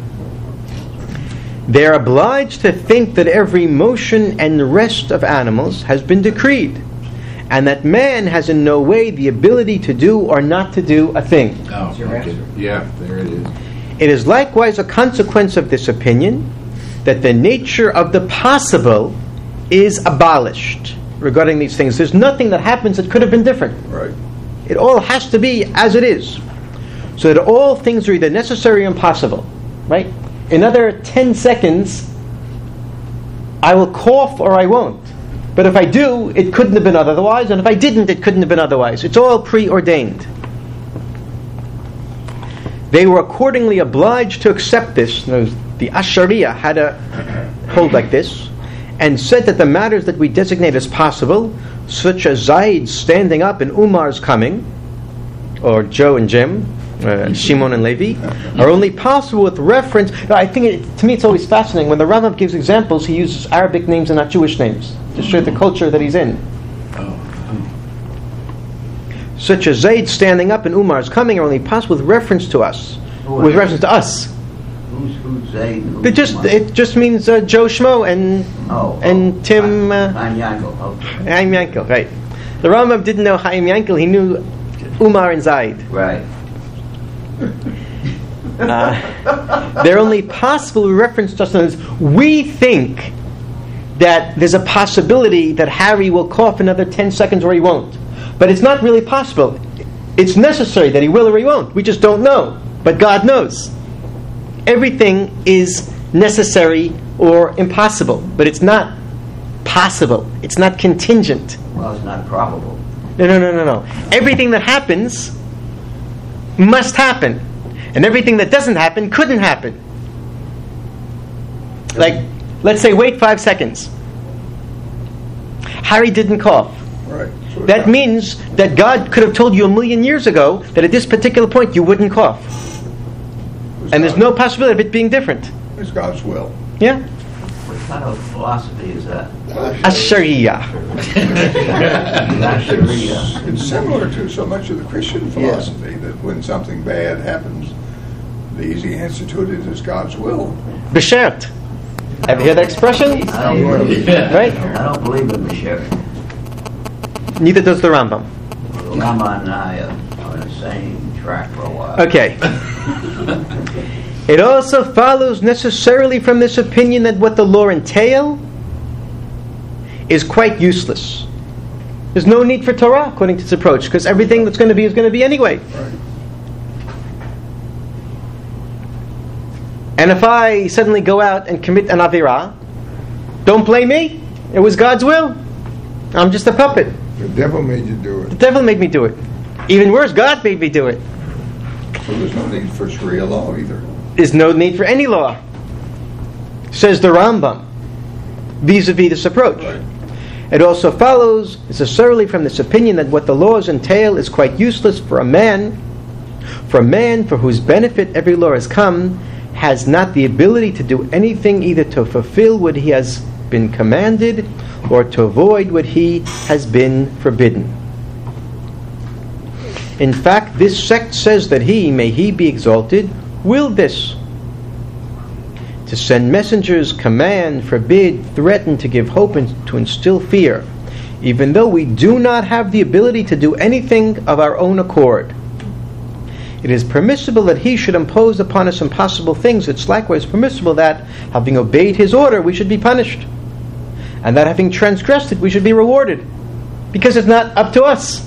they are obliged to think that every motion and rest of animals has been decreed, and that man has in no way the ability to do or not to do a thing. Oh, okay. Yeah, there it is. It is likewise a consequence of this opinion that the nature of the possible is abolished regarding these things. There's nothing that happens that could have been different. Right. It all has to be as it is. So that all things are either necessary or impossible. Right? Another 10 seconds, I will cough or I won't. But if I do, it couldn't have been otherwise, and if I didn't, it couldn't have been otherwise. It's all preordained. They were accordingly obliged to accept this. The Ashariya had a hold like this, and said that the matters that we designate as possible, such as Zaid standing up and Umar's coming, or Joe and Jim, Shimon and Levi, are only possible with reference. I think to me it's always fascinating when the Rambam gives examples. He uses Arabic names and not Jewish names to show the culture that he's in. Such as Zaid standing up and Umar's coming are only possible with reference to us. With reference to us. Who's Zaid? It just means Joe Schmo and Tim. I'm Yankel. Okay. Chaim Yankel, right? The Rambam didn't know Chaim Yankel. He knew Umar and Zaid. Right. They're only possible with reference to us. We think that there's a possibility that Harry will cough another 10 seconds or he won't. But it's not really possible. It's necessary that he will or he won't. We just don't know. But God knows. Everything is necessary or impossible. But it's not possible. It's not contingent. Well, it's not probable. No. Everything that happens must happen. And everything that doesn't happen couldn't happen. Like, let's say, wait 5 seconds. Harry didn't cough. Right. So That means that God could have told you 1,000,000 years ago that at this particular point you wouldn't cough. And there's no possibility of it being different. It's God's will. Yeah? What kind of philosophy is that? Ashariya. It's similar to so much of the Christian philosophy that when something bad happens, the easy answer to it is God's will. Beshert. Ever hear that expression? I don't believe Right? I don't believe in Bashir. Neither does the Rambam. Rama and I are on the same track for a while. Okay. It also follows necessarily from this opinion that what the law entail is quite useless. There's no need for Torah according to this approach, because everything that's going to be is going to be anyway. Right. And if I suddenly go out and commit an avirah, don't blame me. It was God's will. I'm just a puppet. The devil made you do The it. devil made me do it. Even worse, God made me do it. So there's no need for Sharia law either. There's no need for any law, says the Rambam, vis-a-vis this approach. Right. It also follows necessarily from this opinion that what the laws entail is quite useless for a man. For a man for whose benefit every law has come, has not the ability to do anything either to fulfill what he has been commanded or to avoid what he has been forbidden. In fact, this sect says that he, may he be exalted, willed this. To send messengers, command, forbid, threaten, to give hope, and to instill fear, even though we do not have the ability to do anything of our own accord. it is permissible that he should impose upon us impossible things. It's likewise permissible that, having obeyed his order, we should be punished, and that having transgressed it, we should be rewarded, because it's not up to us.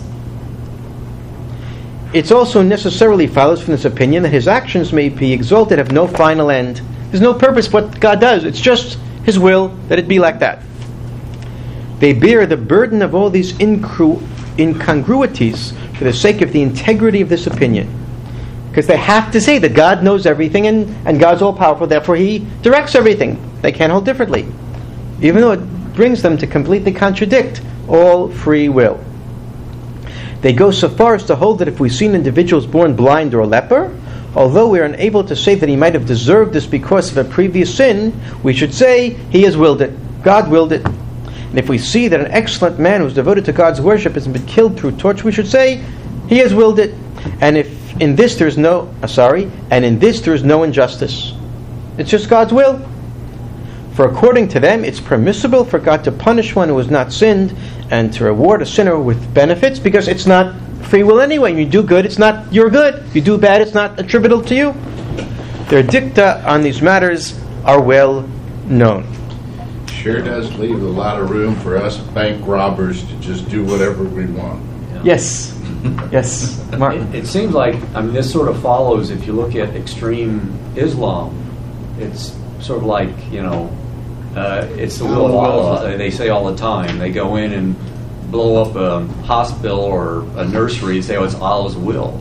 It also necessarily follows from this opinion that his actions may be exalted, have no final end. There's no purpose what God does. It's just his will that it be like that. They bear the burden of all these incongruities for the sake of the integrity of this opinion. Because they have to say that God knows everything and God's all-powerful, therefore he directs everything. They can't hold differently, even though it brings them to completely contradict all free will. They go so far as to hold that if we see an individual born blind or a leper, although we are unable to say that he might have deserved this because of a previous sin, we should say he has willed it. God willed it. And if we see that an excellent man who is devoted to God's worship has been killed through torture, we should say he has willed it. And if in this there is no injustice. It's just God's will. For according to them, it's permissible for God to punish one who has not sinned and to reward a sinner with benefits, because it's not free will anyway. You do good, it's not your good. You do bad, it's not attributable to you. Their dicta on these matters are well known. Sure does leave a lot of room for us bank robbers to just do whatever we want. Yes. Yes, Martin. It seems like, this sort of follows, if you look at extreme Islam, it's sort of like, it's the will of Allah. They say all the time. They go in and blow up a hospital or a nursery and say, it's Allah's will.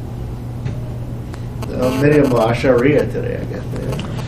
Many of them are Sharia today, I guess.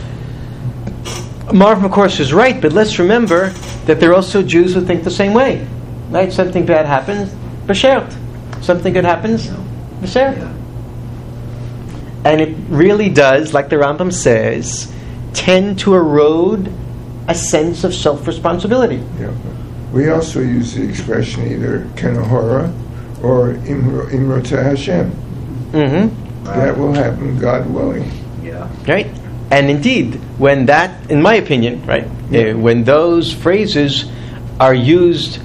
Marv, of course, is right, but let's remember that there are also Jews who think the same way. Right? Something bad happens, b'shert. Something good happens, b'shert. And it really does, like the Rambam says, tend to erode a sense of self-responsibility. Yeah. We also use the expression either kenahora or imrota Hashem. Mm-hmm. That will happen, God willing. Yeah. Right? And indeed, when that, in my opinion, right, when those phrases are used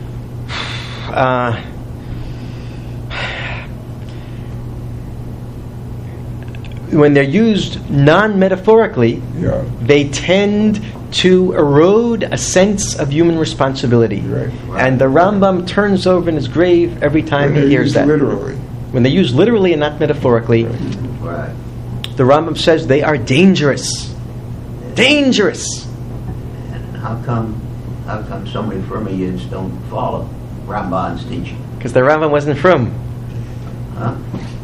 when they're used non-metaphorically, they tend to erode a sense of human responsibility. Right. And the Rambam turns over in his grave every time he hears that. Literally. When they use literally and not metaphorically, Right. the Rambam says they are dangerous. Dangerous. And how come so many Firmians don't follow Ramban's teaching? Because the Rambam wasn't from. Huh?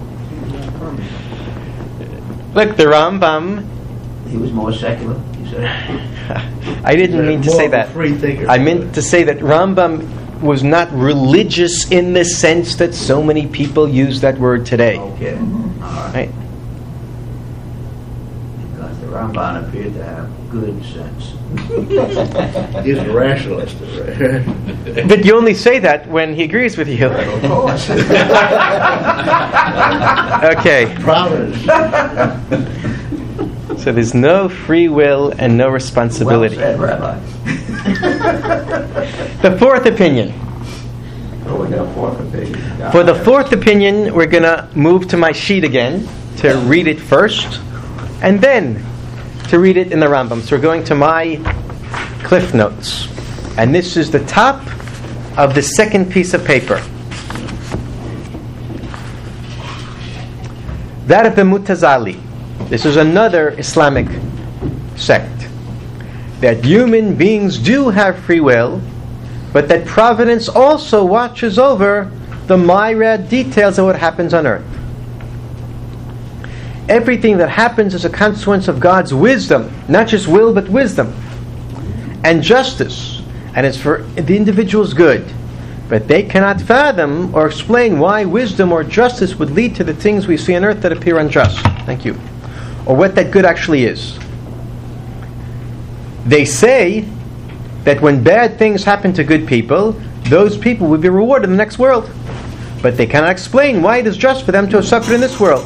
Look, the Rambam. He was more secular, you said. I didn't mean to say that. Free thinker. I meant to say that Rambam was not religious in the sense that so many people use that word today. Okay. All right. Because the Ramban appeared to have good sense. He's a rationalist. Right? But you only say that when he agrees with you. Of course. Okay. Providence. So there's no free will and no responsibility. Well said, Rabbi. The fourth opinion. Oh, we got a fourth opinion. For the fourth opinion, we're going to move to my sheet again to read it first, and then to read it in the Rambam. So we're going to my Cliff Notes. And this is the top of the second piece of paper. That of the Mutazali. This is another Islamic sect. That human beings do have free will, but that providence also watches over the myriad details of what happens on earth. Everything that happens is a consequence of God's wisdom, not just will, but wisdom and justice, and it's for the individual's good. But they cannot fathom or explain why wisdom or justice would lead to the things we see on earth that appear unjust. Thank you. Or what that good actually is. They say that when bad things happen to good people, those people will be rewarded in the next world. But they cannot explain why it is just for them to have suffered in this world.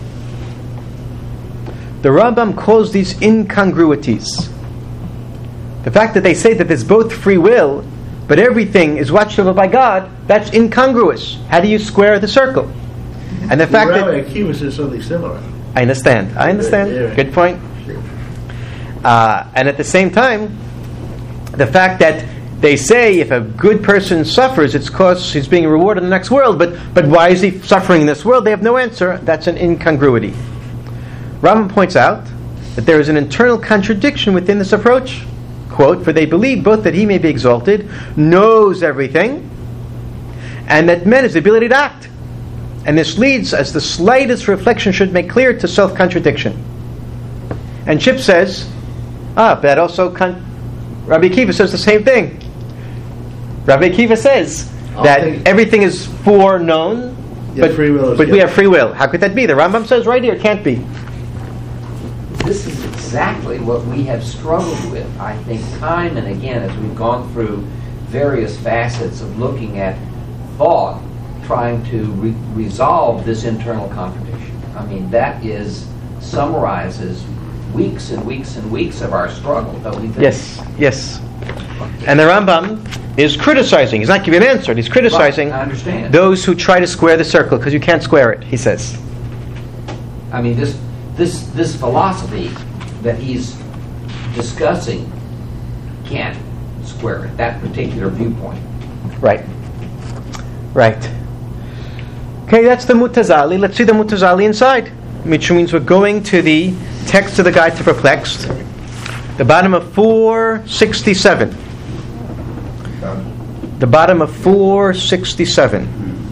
The Rambam calls these incongruities. The fact that they say that there's both free will, but everything is watched over by God, that's incongruous. How do you square the circle? And the fact Rabbi that Akiva says something similar. I understand. Yeah. Good point. And at the same time, the fact that they say if a good person suffers, it's because he's being rewarded in the next world. But why is he suffering in this world? They have no answer. That's an incongruity. Rambam points out that there is an internal contradiction within this approach. Quote, for they believe both that he may be exalted, knows everything, and that man has the ability to act. And this leads, as the slightest reflection should make clear, to self-contradiction. And Chip says, that also Rabbi Akiva says the same thing. Rabbi Akiva says that everything is foreknown, but we have free will. How could that be? The Rambam says right here, it can't be. This is exactly what we have struggled with, I think, time and again, as we've gone through various facets of looking at thought, trying to resolve this internal contradiction. I mean, that summarizes weeks and weeks and weeks of our struggle, don't we think? Yes. And the Rambam is criticizing. He's not giving an answer. He's criticizing those who try to square the circle, because you can't square it, he says. I mean, this philosophy that he's discussing can't square it, that particular viewpoint. Right. Okay, that's the Mutazali. Let's see the Mutazali inside. Which means we're going to the text of the Guide to Perplexed. The bottom of 467. The bottom of 467.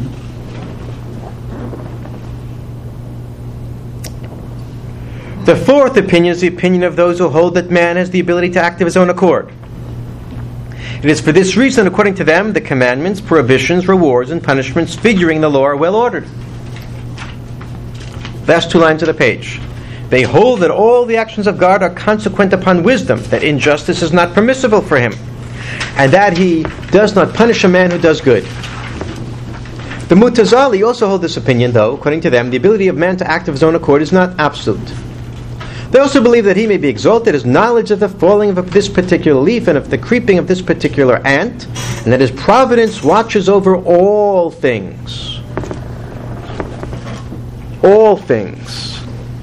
The fourth opinion is the opinion of those who hold that man has the ability to act of his own accord. It is for this reason, according to them, the commandments, prohibitions, rewards, and punishments figuring the law are well ordered. Last 2 lines of the page. They hold that all the actions of God are consequent upon wisdom, that injustice is not permissible for him, and that he does not punish a man who does good. The Mutazali also hold this opinion, though, according to them, the ability of man to act of his own accord is not absolute. They also believe that he may be exalted as knowledge of the falling of this particular leaf and of the creeping of this particular ant, and that his providence watches over all things. All things.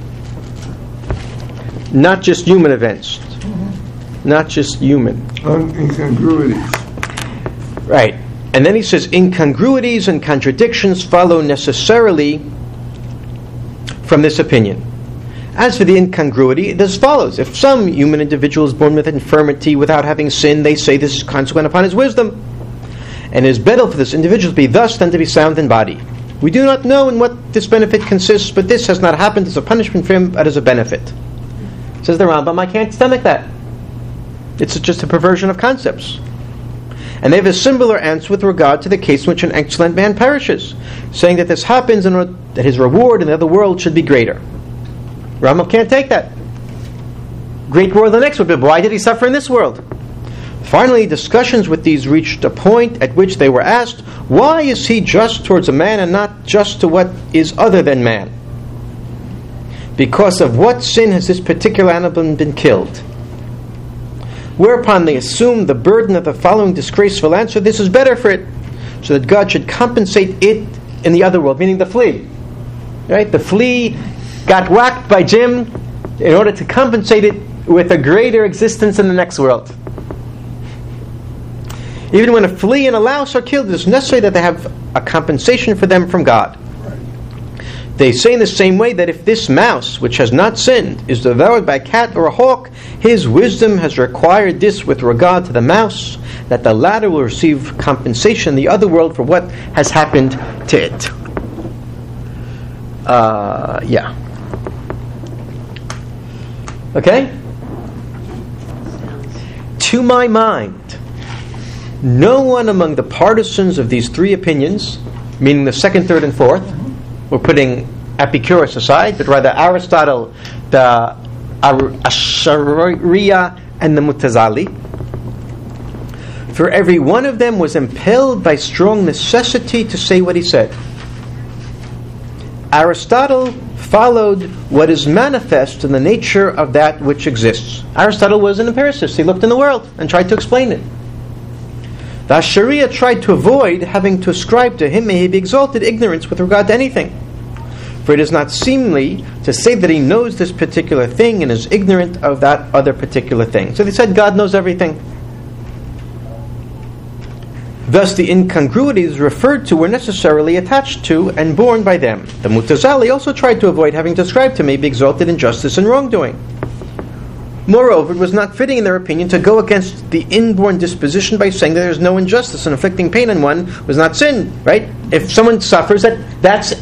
Not just human events. Not just human. Incongruities. Right. And then he says, incongruities and contradictions follow necessarily from this opinion. As for the incongruity, it is as follows. If some human individual is born with infirmity without having sinned, they say this is consequent upon his wisdom. And it is better for this individual to be thus than to be sound in body. We do not know in what this benefit consists, but this has not happened as a punishment for him, but as a benefit. Says the Rambam, I can't stomach that. It's just a perversion of concepts. And they have a similar answer with regard to the case in which an excellent man perishes, saying that this happens in order that his reward in the other world should be greater. Rambam can't take that. Great reward in the next world, but why did he suffer in this world? Finally, discussions with these reached a point at which they were asked, why is he just towards a man and not just to what is other than man? Because of what sin has this particular animal been killed? Whereupon they assume the burden of the following disgraceful answer, this is better for it, so that God should compensate it in the other world, meaning the flea. Right? The flea got whacked by Jim in order to compensate it with a greater existence in the next world. Even when a flea and a louse are killed, it is necessary that they have a compensation for them from God. They say in the same way that if this mouse, which has not sinned, is devoured by a cat or a hawk, his wisdom has required this with regard to the mouse, that the latter will receive compensation in the other world for what has happened to it. Okay? To my mind, no one among the partisans of these three opinions, meaning the second, third, and fourth, we're putting Epicurus aside, but rather Aristotle, the Ashariya, and the Mutazali. For every one of them was impelled by strong necessity to say what he said. Aristotle followed what is manifest in the nature of that which exists. Aristotle was an empiricist. He looked in the world and tried to explain it. The Ashariya tried to avoid having to ascribe to him, may he be exalted, ignorance with regard to anything. For it is not seemly to say that he knows this particular thing and is ignorant of that other particular thing. So they said God knows everything. Thus the incongruities referred to were necessarily attached to and borne by them. The Mutazali also tried to avoid having to ascribe to me be exalted injustice and wrongdoing. Moreover, it was not fitting in their opinion to go against the inborn disposition by saying that there is no injustice and inflicting pain on one was not sin, right? If someone suffers, that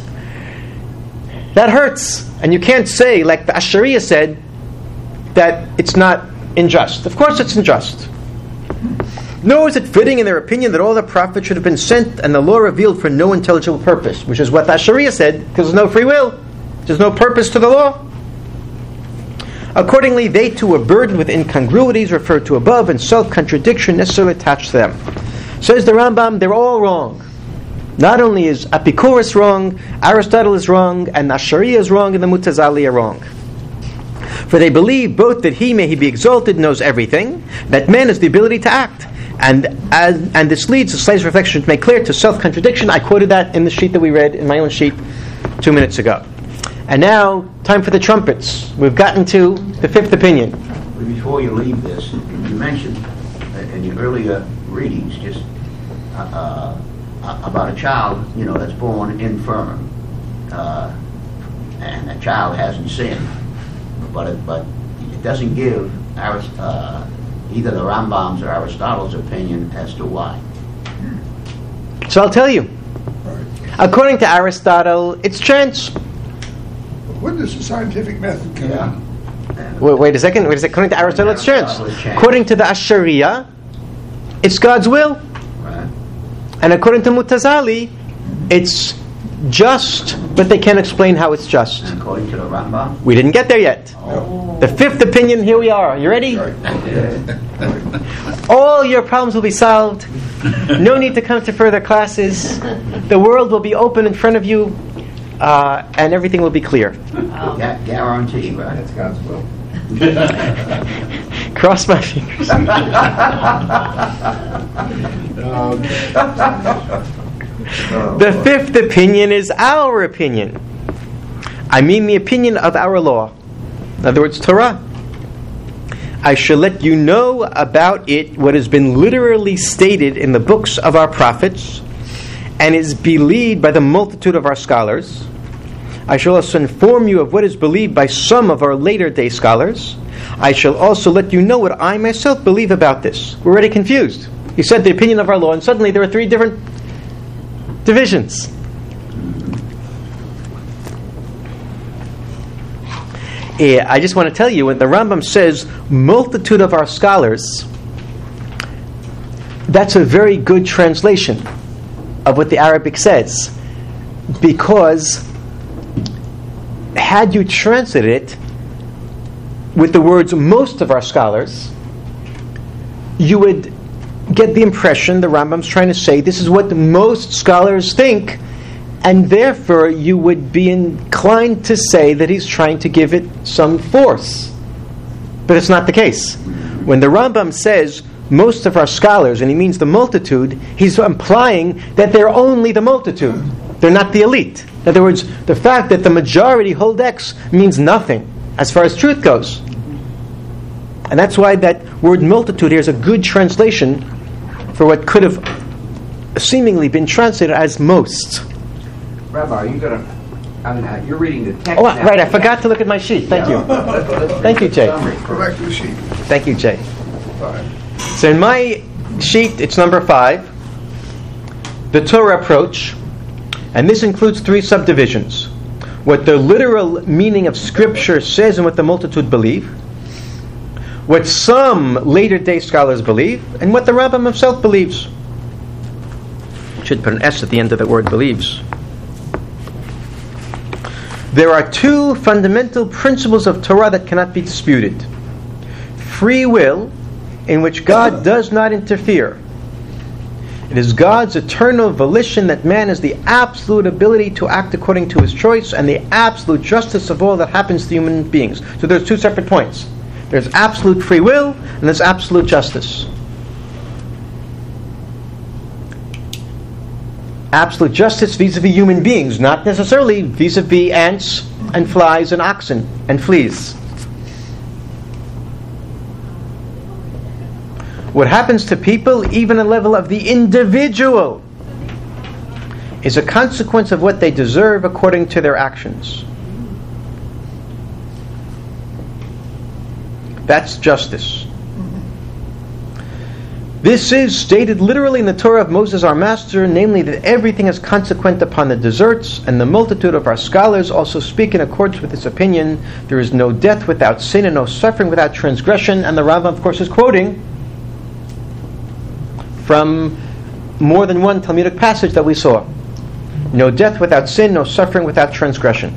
hurts. And you can't say, like the Ashariya said, that it's not unjust. Of course it's unjust. Nor is it fitting in their opinion that all the prophets should have been sent and the law revealed for no intelligible purpose, which is what the Ashariya said, because there's no free will. There's no purpose to the law. Accordingly, they too were burdened with incongruities referred to above and self-contradiction necessarily attached to them. Says the Rambam, they're all wrong. Not only is Epicurus wrong, Aristotle is wrong, and Ashariya is wrong, and the Mutazali are wrong. For they believe both that he, may he be exalted, knows everything, that man has the ability to act. And this leads, the slightest reflection to make clear, to self-contradiction. I quoted that in the sheet that we read in my own sheet 2 minutes ago. And now, time for the trumpets. We've gotten to the fifth opinion. Before you leave this, you mentioned in your earlier readings just about a child, that's born infirm, and a child hasn't sinned, but it doesn't give either the Rambam's or Aristotle's opinion as to why. So I'll tell you. According to Aristotle, it's chance. When does the scientific method come in? Wait a second. According to Aristotle, it's chance. According to the Ashariya, it's God's will. Right. And according to Mutazali, it's just, but they can't explain how it's just. And according to the Rambam? We didn't get there yet. Oh. The fifth opinion, here we are. You ready? All your problems will be solved. No need to come to further classes. The world will be open in front of you, and everything will be clear. Guarantee, right? That's God's will. Cross my fingers. The fifth opinion is our opinion. I mean the opinion of our law. In other words, Torah. I shall let you know about it what has been literally stated in the books of our prophets and is believed by the multitude of our scholars. I shall also inform you of what is believed by some of our later day scholars. I shall also let you know what I myself believe about this. We're already confused. He said the opinion of our law, and suddenly there are three different divisions. I just want to tell you, when the Rambam says multitude of our scholars, that's a very good translation of what the Arabic says, because had you translated it with the words most of our scholars, you would get the impression the Rambam's trying to say this is what most scholars think, and therefore you would be inclined to say that he's trying to give it some force. But it's not the case. When the Rambam says most of our scholars, and he means the multitude, he's implying that they're only the multitude. They're not the elite. In other words, the fact that the majority hold X means nothing as far as truth goes. And that's why that word multitude here is a good translation for what could have seemingly been translated as most. Rabbi, are you going to... you're reading the text. Oh, right, I forgot to look at my sheet. Thank you. Thank you, Jay. Go back to the sheet. Thank you, Jay. 5. So in my sheet, it's number 5, the Torah approach, and this includes 3 subdivisions. What the literal meaning of Scripture says and what the multitude believe, what some later day scholars believe, and what the Rambam himself believes. Should put an S at the end of the word believes. There are 2 fundamental principles of Torah that cannot be disputed. Free will, in which God does not interfere. It is God's eternal volition that man has the absolute ability to act according to his choice, and the absolute justice of all that happens to human beings. So there's 2 separate points. There's absolute free will, and there's absolute justice. absolute justice vis-a-vis human beings, not necessarily vis-a-vis ants and flies and oxen and fleas. What happens to people, even at the level of the individual, is a consequence of what they deserve according to their actions. That's justice. This is stated literally in the Torah of Moses our master, namely that everything is consequent upon the deserts, and the multitude of our scholars also speak in accordance with this opinion. There is no death without sin and no suffering without transgression. And the Rambam, of course, is quoting from more than one Talmudic passage that we saw. No death without sin, no suffering without transgression.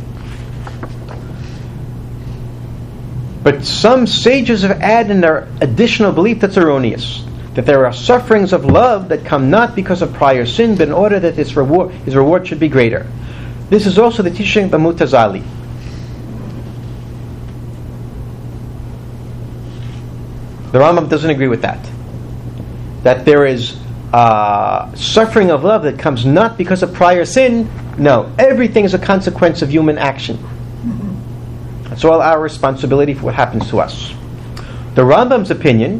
But some sages have added in their additional belief that's erroneous, that there are sufferings of love that come not because of prior sin, but in order that his reward should be greater. This is also the teaching of the Mutazali. The Rambam doesn't agree with that. That there is suffering of love that comes not because of prior sin. No, everything is a consequence of human action. It's all our responsibility for what happens to us. The Rambam's opinion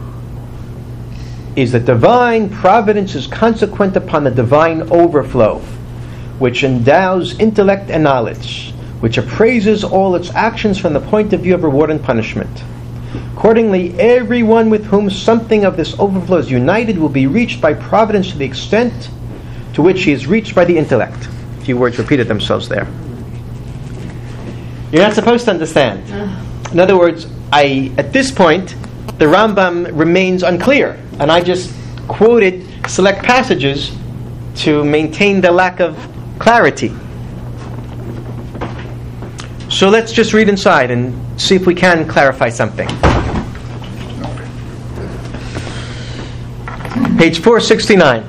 is that divine providence is consequent upon the divine overflow, which endows intellect and knowledge, which appraises all its actions from the point of view of reward and punishment. Accordingly, everyone with whom something of this overflow is united will be reached by providence to the extent to which he is reached by the intellect. A few words repeated themselves there. You're not supposed to understand. In other words, at this point, the Rambam remains unclear, and I just quoted select passages to maintain the lack of clarity. So let's just read inside and see if we can clarify something. Page 469,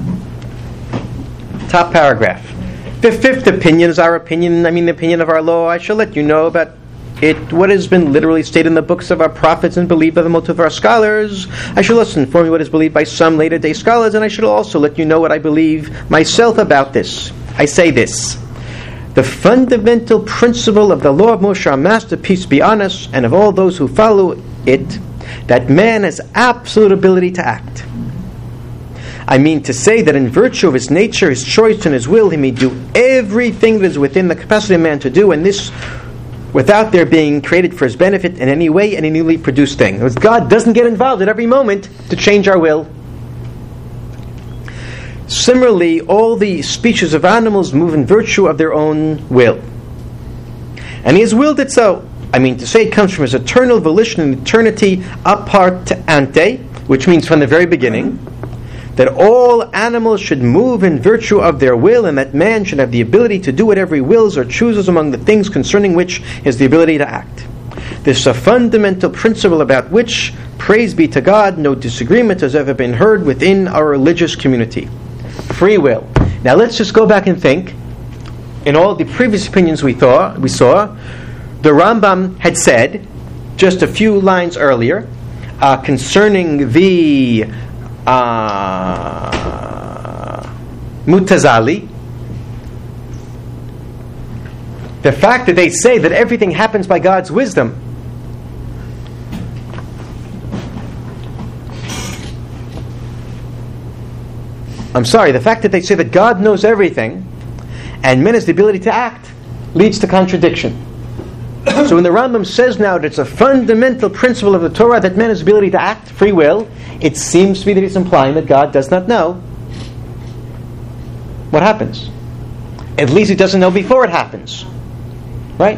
top paragraph. The fifth opinion is our opinion, the opinion of our law. I shall let you know about it, what has been literally stated in the books of our prophets and believed by the multitude of our scholars. I shall also inform you what is believed by some later day scholars, and I shall also let you know what I believe myself about this. I say this: the fundamental principle of the law of Moshe, our master, peace be on us, and of all those who follow it, that man has absolute ability to act. I mean to say that in virtue of his nature, his choice, and his will, he may do everything that is within the capacity of man to do, and this without there being created for his benefit in any way any newly produced thing. Because God doesn't get involved at every moment to change our will. Similarly, all the species of animals move in virtue of their own will. And he has willed it so. I mean to say it comes from his eternal volition in eternity apart ante, which means from the very beginning, that all animals should move in virtue of their will, and that man should have the ability to do whatever he wills or chooses among the things concerning which is the ability to act. This is a fundamental principle about which, praise be to God, no disagreement has ever been heard within our religious community. Free will. Now let's just go back and think. In all the previous opinions we saw, the Rambam had said, just a few lines earlier, concerning the Mutazali, the fact that they say that everything happens by God's wisdom. The fact that they say that God knows everything and man has the ability to act leads to contradiction. So when the Rambam says now that it's a fundamental principle of the Torah that man has the ability to act, free will, it seems to be that he's implying that God does not know what happens. At least he doesn't know before it happens. Right?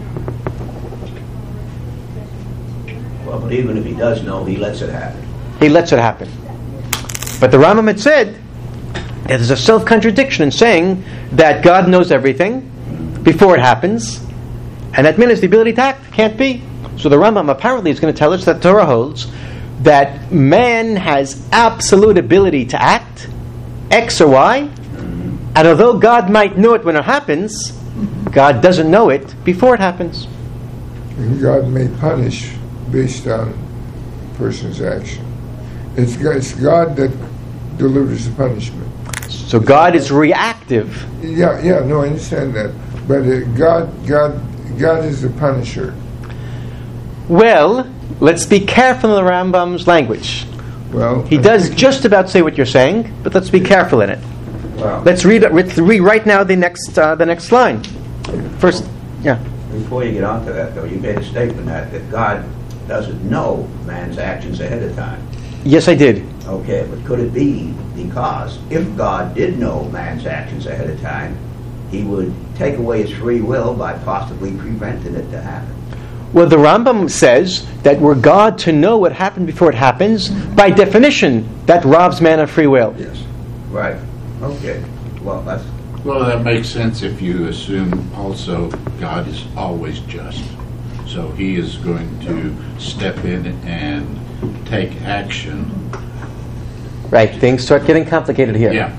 Well, but even if he does know, he lets it happen. He lets it happen. But the Rambam had said that there's a self-contradiction in saying that God knows everything before it happens, and that man has the ability to act. Can't be. So the Rambam apparently is going to tell us that Torah holds that man has absolute ability to act, X or Y, and although God might know it when it happens, God doesn't know it before it happens. And God may punish based on a person's action. It's God that delivers the punishment. So God is reactive. No, I understand that. But God is the punisher. Well, let's be careful in the Rambam's language. Well, he does just about say what you're saying, but let's be careful in it. Well, Let's read right now the next line. First, yeah. before you get on to that, though, you made a statement that God doesn't know man's actions ahead of time. Yes, I did. Okay, but could it be because if God did know man's actions ahead of time, he would take away his free will by possibly preventing it to happen? Well, the Rambam says that were God to know what happened before it happens, by definition, that robs man of free will. Yes. Right. Okay. Well, that makes sense if you assume also God is always just. So he is going to step in and take action. Right, things start getting complicated here. Yeah.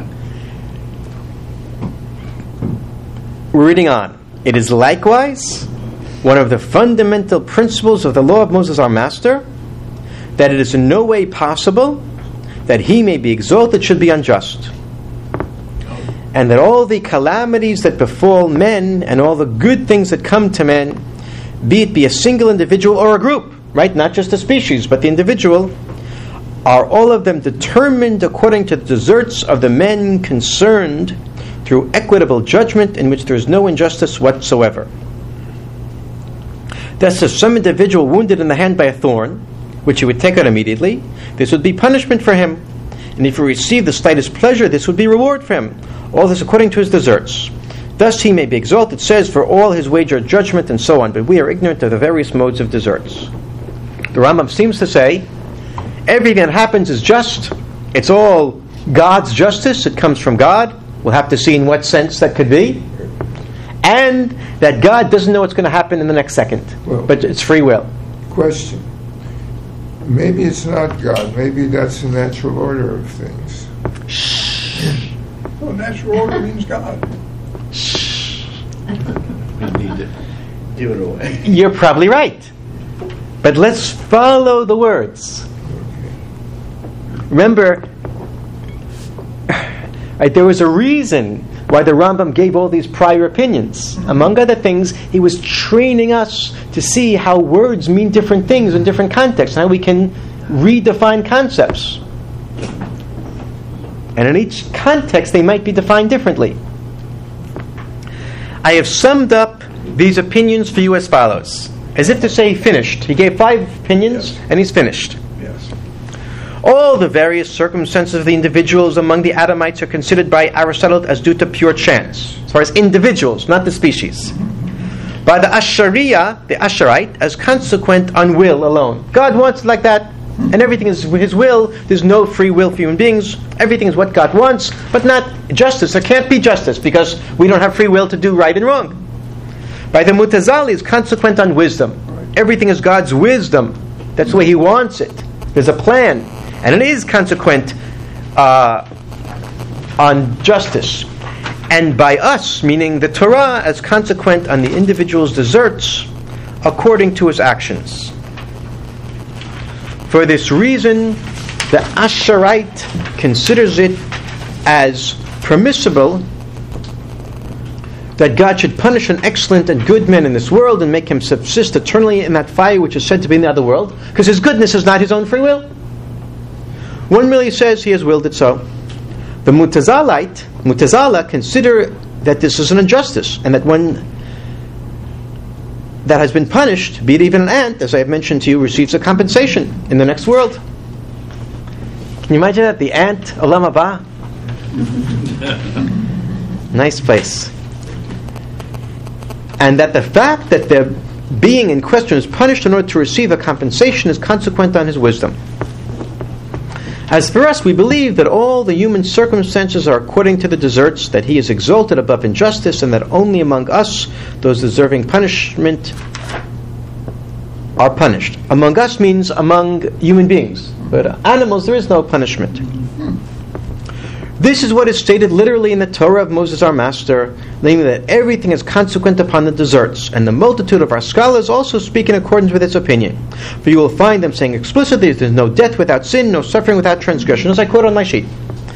We're reading on. It is likewise one of the fundamental principles of the law of Moses our master, that it is in no way possible that he may be exalted should be unjust, and that all the calamities that befall men and all the good things that come to men, be it a single individual or a group, right, not just a species but the individual, are all of them determined according to the deserts of the men concerned through equitable judgment in which there is no injustice whatsoever. Thus, if some individual wounded in the hand by a thorn, which he would take out immediately, this would be punishment for him. And if he received the slightest pleasure, this would be reward for him. All this according to his deserts. Thus he may be exalted, says, for all his wager judgment, and so on. But we are ignorant of the various modes of deserts. The Rambam seems to say, everything that happens is just. It's all God's justice. It comes from God. We'll have to see in what sense that could be. And that God doesn't know what's going to happen in the next second. Well, but it's free will. Question. Maybe it's not God. Maybe that's the natural order of things. Well, natural order means God. We need to Give it away. You're probably right. But let's follow the words. Remember, right, there was a reason why the Rambam gave all these prior opinions. Among other things, he was training us to see how words mean different things in different contexts, and how we can redefine concepts. And in each context, they might be defined differently. I have summed up these opinions for you as follows. As if to say, finished. He gave 5 opinions, and he's finished. Yes. All the various circumstances of the individuals among the Adamites are considered by Aristotle as due to pure chance, as far as individuals, not the species. By the Ashariya, the Asharite, as consequent on will alone. God wants it like that, and everything is His will. There's no free will for human beings. Everything is what God wants, but not justice. There can't be justice because we don't have free will to do right and wrong. By the Mutazali, is consequent on wisdom. Everything is God's wisdom. That's the way He wants it. There's a plan. And it is consequent on justice. And by us, meaning the Torah, as consequent on the individual's deserts according to his actions. For this reason, the Asharite considers it as permissible that God should punish an excellent and good man in this world and make him subsist eternally in that fire which is said to be in the other world, because his goodness is not his own free will. One merely says he has willed it so. The Mutazala consider that this is an injustice, and that one that has been punished, be it even an ant, as I have mentioned to you, receives a compensation in the next world. Can you imagine that? The ant, Olam Haba? Nice place. And that the fact that the being in question is punished in order to receive a compensation is consequent on his wisdom. As for us, we believe that all the human circumstances are according to the deserts, that he is exalted above injustice, and that only among us those deserving punishment are punished. Among us means among human beings. But animals, there is no punishment. This is what is stated literally in the Torah of Moses our master, namely that everything is consequent upon the deserts, and the multitude of our scholars also speak in accordance with its opinion. For you will find them saying explicitly, there is no death without sin, no suffering without transgression, as I quote on my sheet.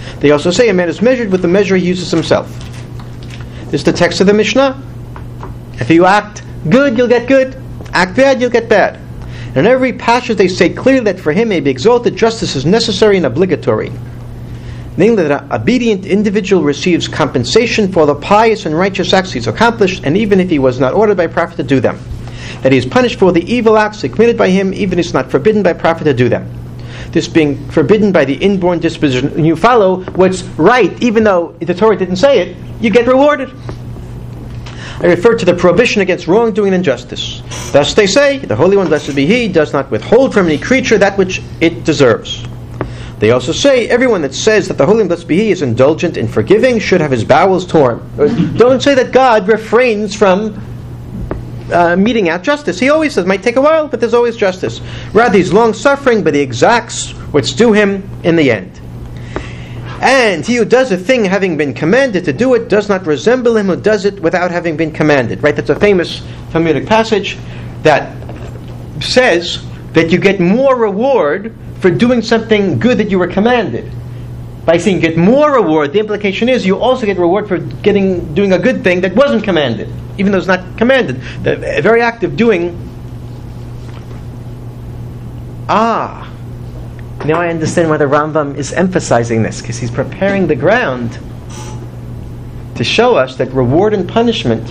They also say a man is measured with the measure he uses himself. This is the text of the Mishnah. If you act good, you'll get good. Act bad, you'll get bad. And in every passage they say clearly that for him may be exalted, justice is necessary and obligatory. Namely, that an obedient individual receives compensation for the pious and righteous acts he's accomplished, and even if he was not ordered by prophet to do them. That he is punished for the evil acts committed by him, even if it's not forbidden by prophet to do them. This being forbidden by the inborn disposition. When you follow what's right, even though the Torah didn't say it, you get rewarded. I refer to the prohibition against wrongdoing and injustice. Thus they say, the Holy One, blessed be He, does not withhold from any creature that which it deserves. They also say, everyone that says that the Holy One, blessed be He, is indulgent in forgiving should have his bowels torn. Don't say that God refrains from meting out justice. He always says, it might take a while, but there's always justice. Rather, He's long-suffering, but He exacts what's due Him in the end. And he who does a thing having been commanded to do it does not resemble him who does it without having been commanded. Right? That's a famous Talmudic passage that says that you get more reward for doing something good that you were commanded. By saying get more reward, the implication is you also get reward for doing a good thing that wasn't commanded, even though it's not commanded. The very act of doing. Now I understand why the Rambam is emphasizing this, because he's preparing the ground to show us that reward and punishment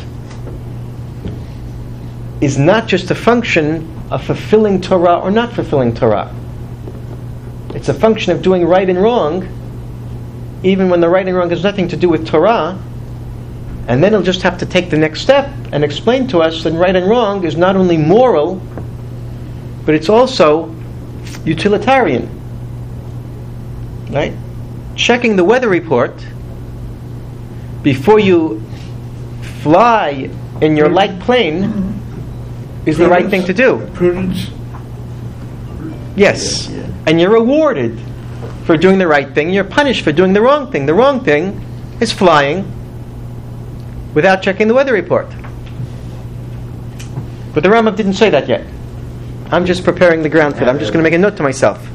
is not just a function of fulfilling Torah or not fulfilling Torah. It's a function of doing right and wrong, even when the right and wrong has nothing to do with Torah. And then he'll just have to take the next step and explain to us that right and wrong is not only moral, but it's also utilitarian. Right? Checking the weather report before you fly in your light plane is the right thing to do. Prudence. Yes. And you're rewarded for doing the right thing. You're punished for doing the wrong thing. The wrong thing is flying without checking the weather report. But the Rambam didn't say that yet. I'm just preparing the ground for that. I'm just going to make a note to myself.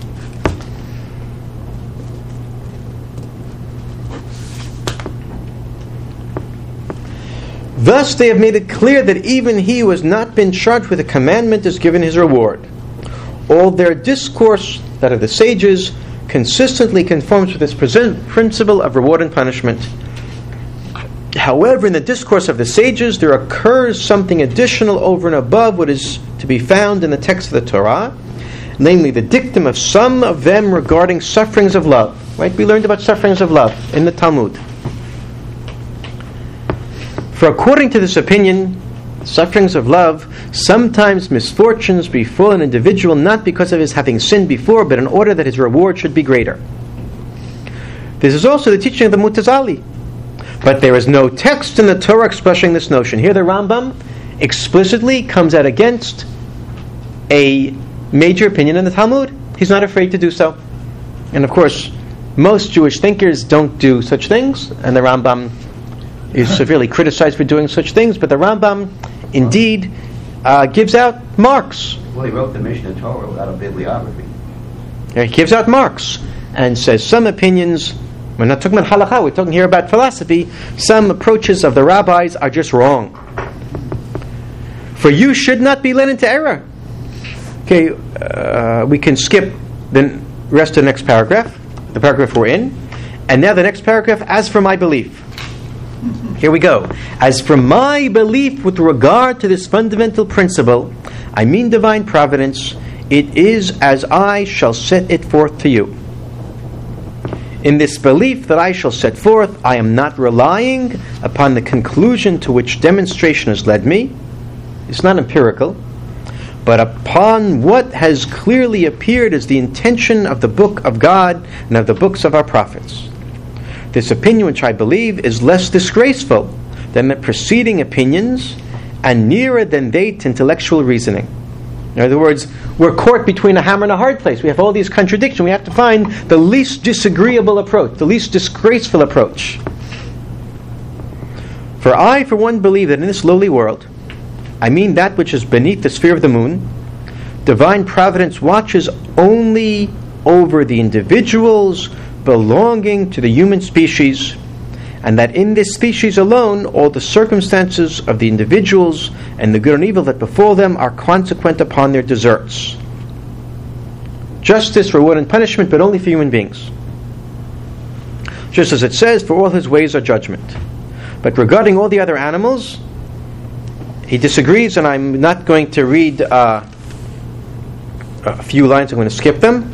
Thus they have made it clear that even he who has not been charged with a commandment is given his reward. All their discourse, that of the sages, consistently conforms with this principle of reward and punishment. However, in the discourse of the sages, there occurs something additional over and above what is to be found in the text of the Torah, namely the dictum of some of them regarding sufferings of love. Right? We learned about sufferings of love in the Talmud. For according to this opinion, sufferings of love, sometimes misfortunes befall an individual not because of his having sinned before, but in order that his reward should be greater. This is also the teaching of the Mutazali. But there is no text in the Torah expressing this notion. Here the Rambam explicitly comes out against a major opinion in the Talmud. He's not afraid to do so. And of course, most Jewish thinkers don't do such things, and the Rambam is severely criticized for doing such things, but the Rambam indeed gives out marks. Well, he wrote the Mishnah Torah without a bibliography. He gives out marks and says some opinions, we're not talking about halakha, we're talking here about philosophy, some approaches of the rabbis are just wrong. For you should not be led into error. Okay, we can skip the rest of the next paragraph, the paragraph we're in, and now the next paragraph, as for my belief. Here we go. As for my belief with regard to this fundamental principle, I mean divine providence, it is as I shall set it forth to you. In this belief that I shall set forth, I am not relying upon the conclusion to which demonstration has led me. It's not empirical, but upon what has clearly appeared as the intention of the book of God and of the books of our prophets. This opinion, which I believe, is less disgraceful than the preceding opinions and nearer than they to intellectual reasoning. In other words, we're caught between a hammer and a hard place. We have all these contradictions. We have to find the least disagreeable approach, the least disgraceful approach. For I, for one, believe that in this lowly world, I mean that which is beneath the sphere of the moon, divine providence watches only over the individuals belonging to the human species, and that in this species alone all the circumstances of the individuals and the good and evil that befall them are consequent upon their deserts. Justice, reward, and punishment, but only for human beings. Just as it says, for all his ways are judgment. But regarding all the other animals, he disagrees, and I'm not going to read a few lines. I'm going to skip them.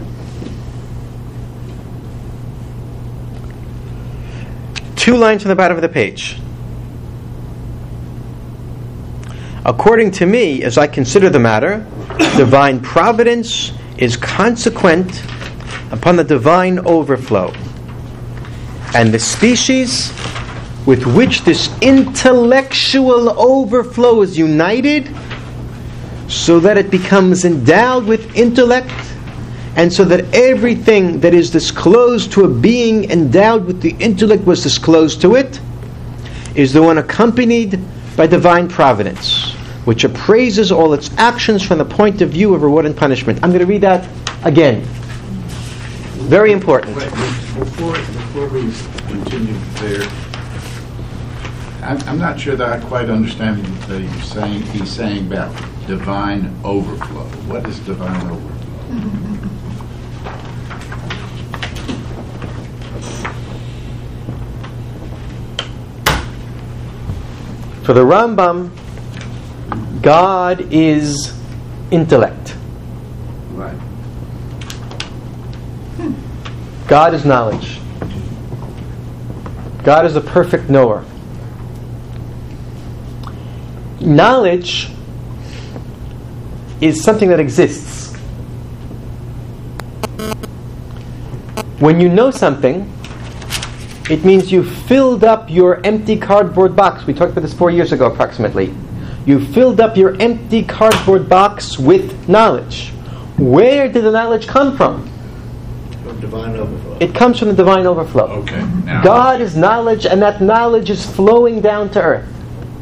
Two lines from the bottom of the page. According to me, as I consider the matter, divine providence is consequent upon the divine overflow, and the species with which this intellectual overflow is united, so that it becomes endowed with intellect, and so that everything that is disclosed to a being endowed with the intellect was disclosed to it, is the one accompanied by divine providence, which appraises all its actions from the point of view of reward and punishment. I'm going to read that again. Very important. Wait, before we continue there, I'm not sure that I quite understand that he's saying about divine overflow. What is divine overflow? For the Rambam, God is intellect. Right. God is knowledge. God is the perfect knower. Knowledge is something that exists. When you know something, it means you filled up your empty cardboard box. We talked about this 4 years ago approximately. You filled up your empty cardboard box with knowledge. Where did the knowledge come from? From divine overflow. It comes from the divine overflow. Okay. Now, God is knowledge, and that knowledge is flowing down to earth.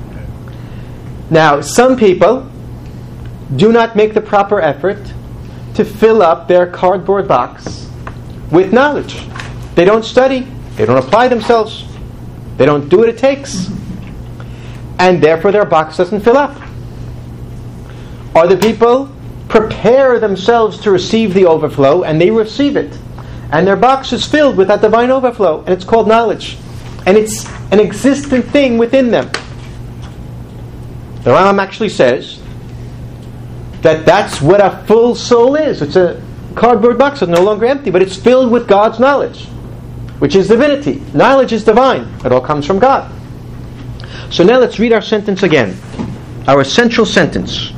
Now, some people do not make the proper effort to fill up their cardboard box with knowledge. They don't study. They don't apply themselves. They don't do what it takes. And therefore their box doesn't fill up. Other people prepare themselves to receive the overflow, and they receive it. And their box is filled with that divine overflow, and it's called knowledge. And it's an existent thing within them. The Rambam actually says that that's what a full soul is. It's a cardboard box that's no longer empty, but it's filled with God's knowledge, which is divinity. Knowledge is divine. It all comes from God. So now let's read our sentence again. Our essential sentence.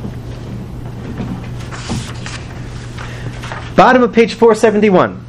Bottom of page 471.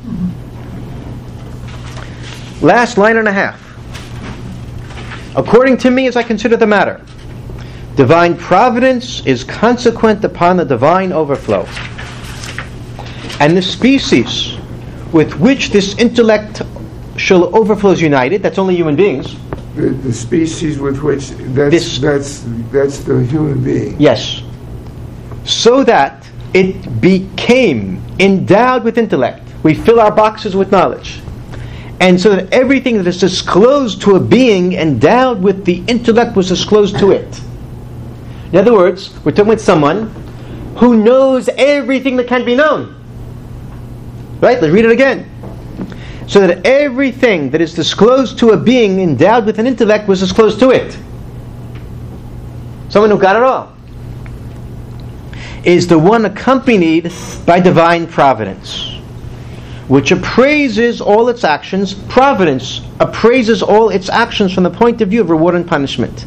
Last line and a half. According to me, as I consider the matter, divine providence is consequent upon the divine overflow, and the species with which this intellectual overflow is united, that's only human beings. The species with which that's the human being. Yes. So that it became endowed with intellect. We fill our boxes with knowledge. And so that everything that is disclosed to a being endowed with the intellect was disclosed to it. In other words, we're talking with someone who knows everything that can be known. Right? Let's read it again. So that everything that is disclosed to a being endowed with an intellect was disclosed to it. Someone who got it all. Is the one accompanied by divine providence, which appraises all its actions. Providence appraises all its actions from the point of view of reward and punishment.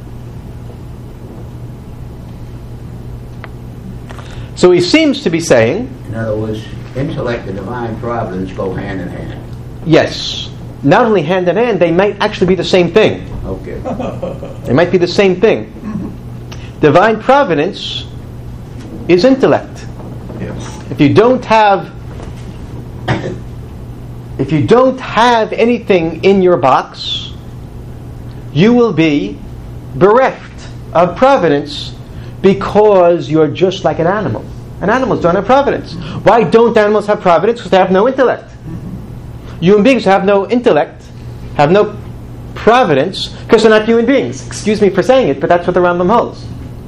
So he seems to be saying, in other words, intellect and divine providence go hand in hand. Yes. Not only hand in hand, they might actually be the same thing. Okay. They might be the same thing. Divine providence is intellect. yes. If you don't have anything in your box, you will be bereft of providence, because you're just like an animal. And animals don't have providence. Why don't animals have providence? Because they have no intellect. Human beings have no intellect, have no providence, because they're not human beings. Excuse me for saying it, but that's what the Rambam holds.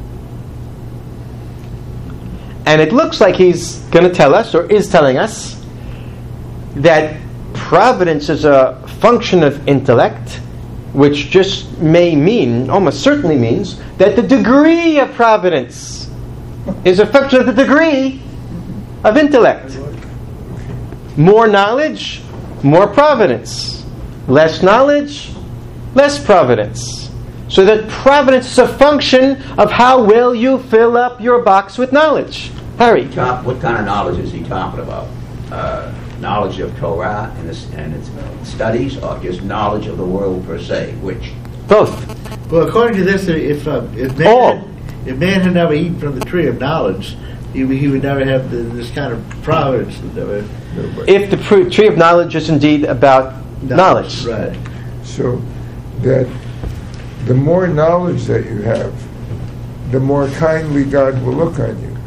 And it looks like he's going to tell us, or is telling us, that providence is a function of intellect, which just may mean, almost certainly means, that the degree of providence is a function of the degree of intellect. More knowledge, more providence. Less knowledge, less providence. So that providence is a function of how well you fill up your box with knowledge. Harry. What kind of knowledge is he talking about? Knowledge of Torah and its studies, or just knowledge of the world per se? Which? Both. Well, according to this, if man had never eaten from the tree of knowledge, he would never have this kind of providence. If the tree of knowledge is indeed about knowledge. Right. So that the more knowledge that you have, the more kindly God will look on you.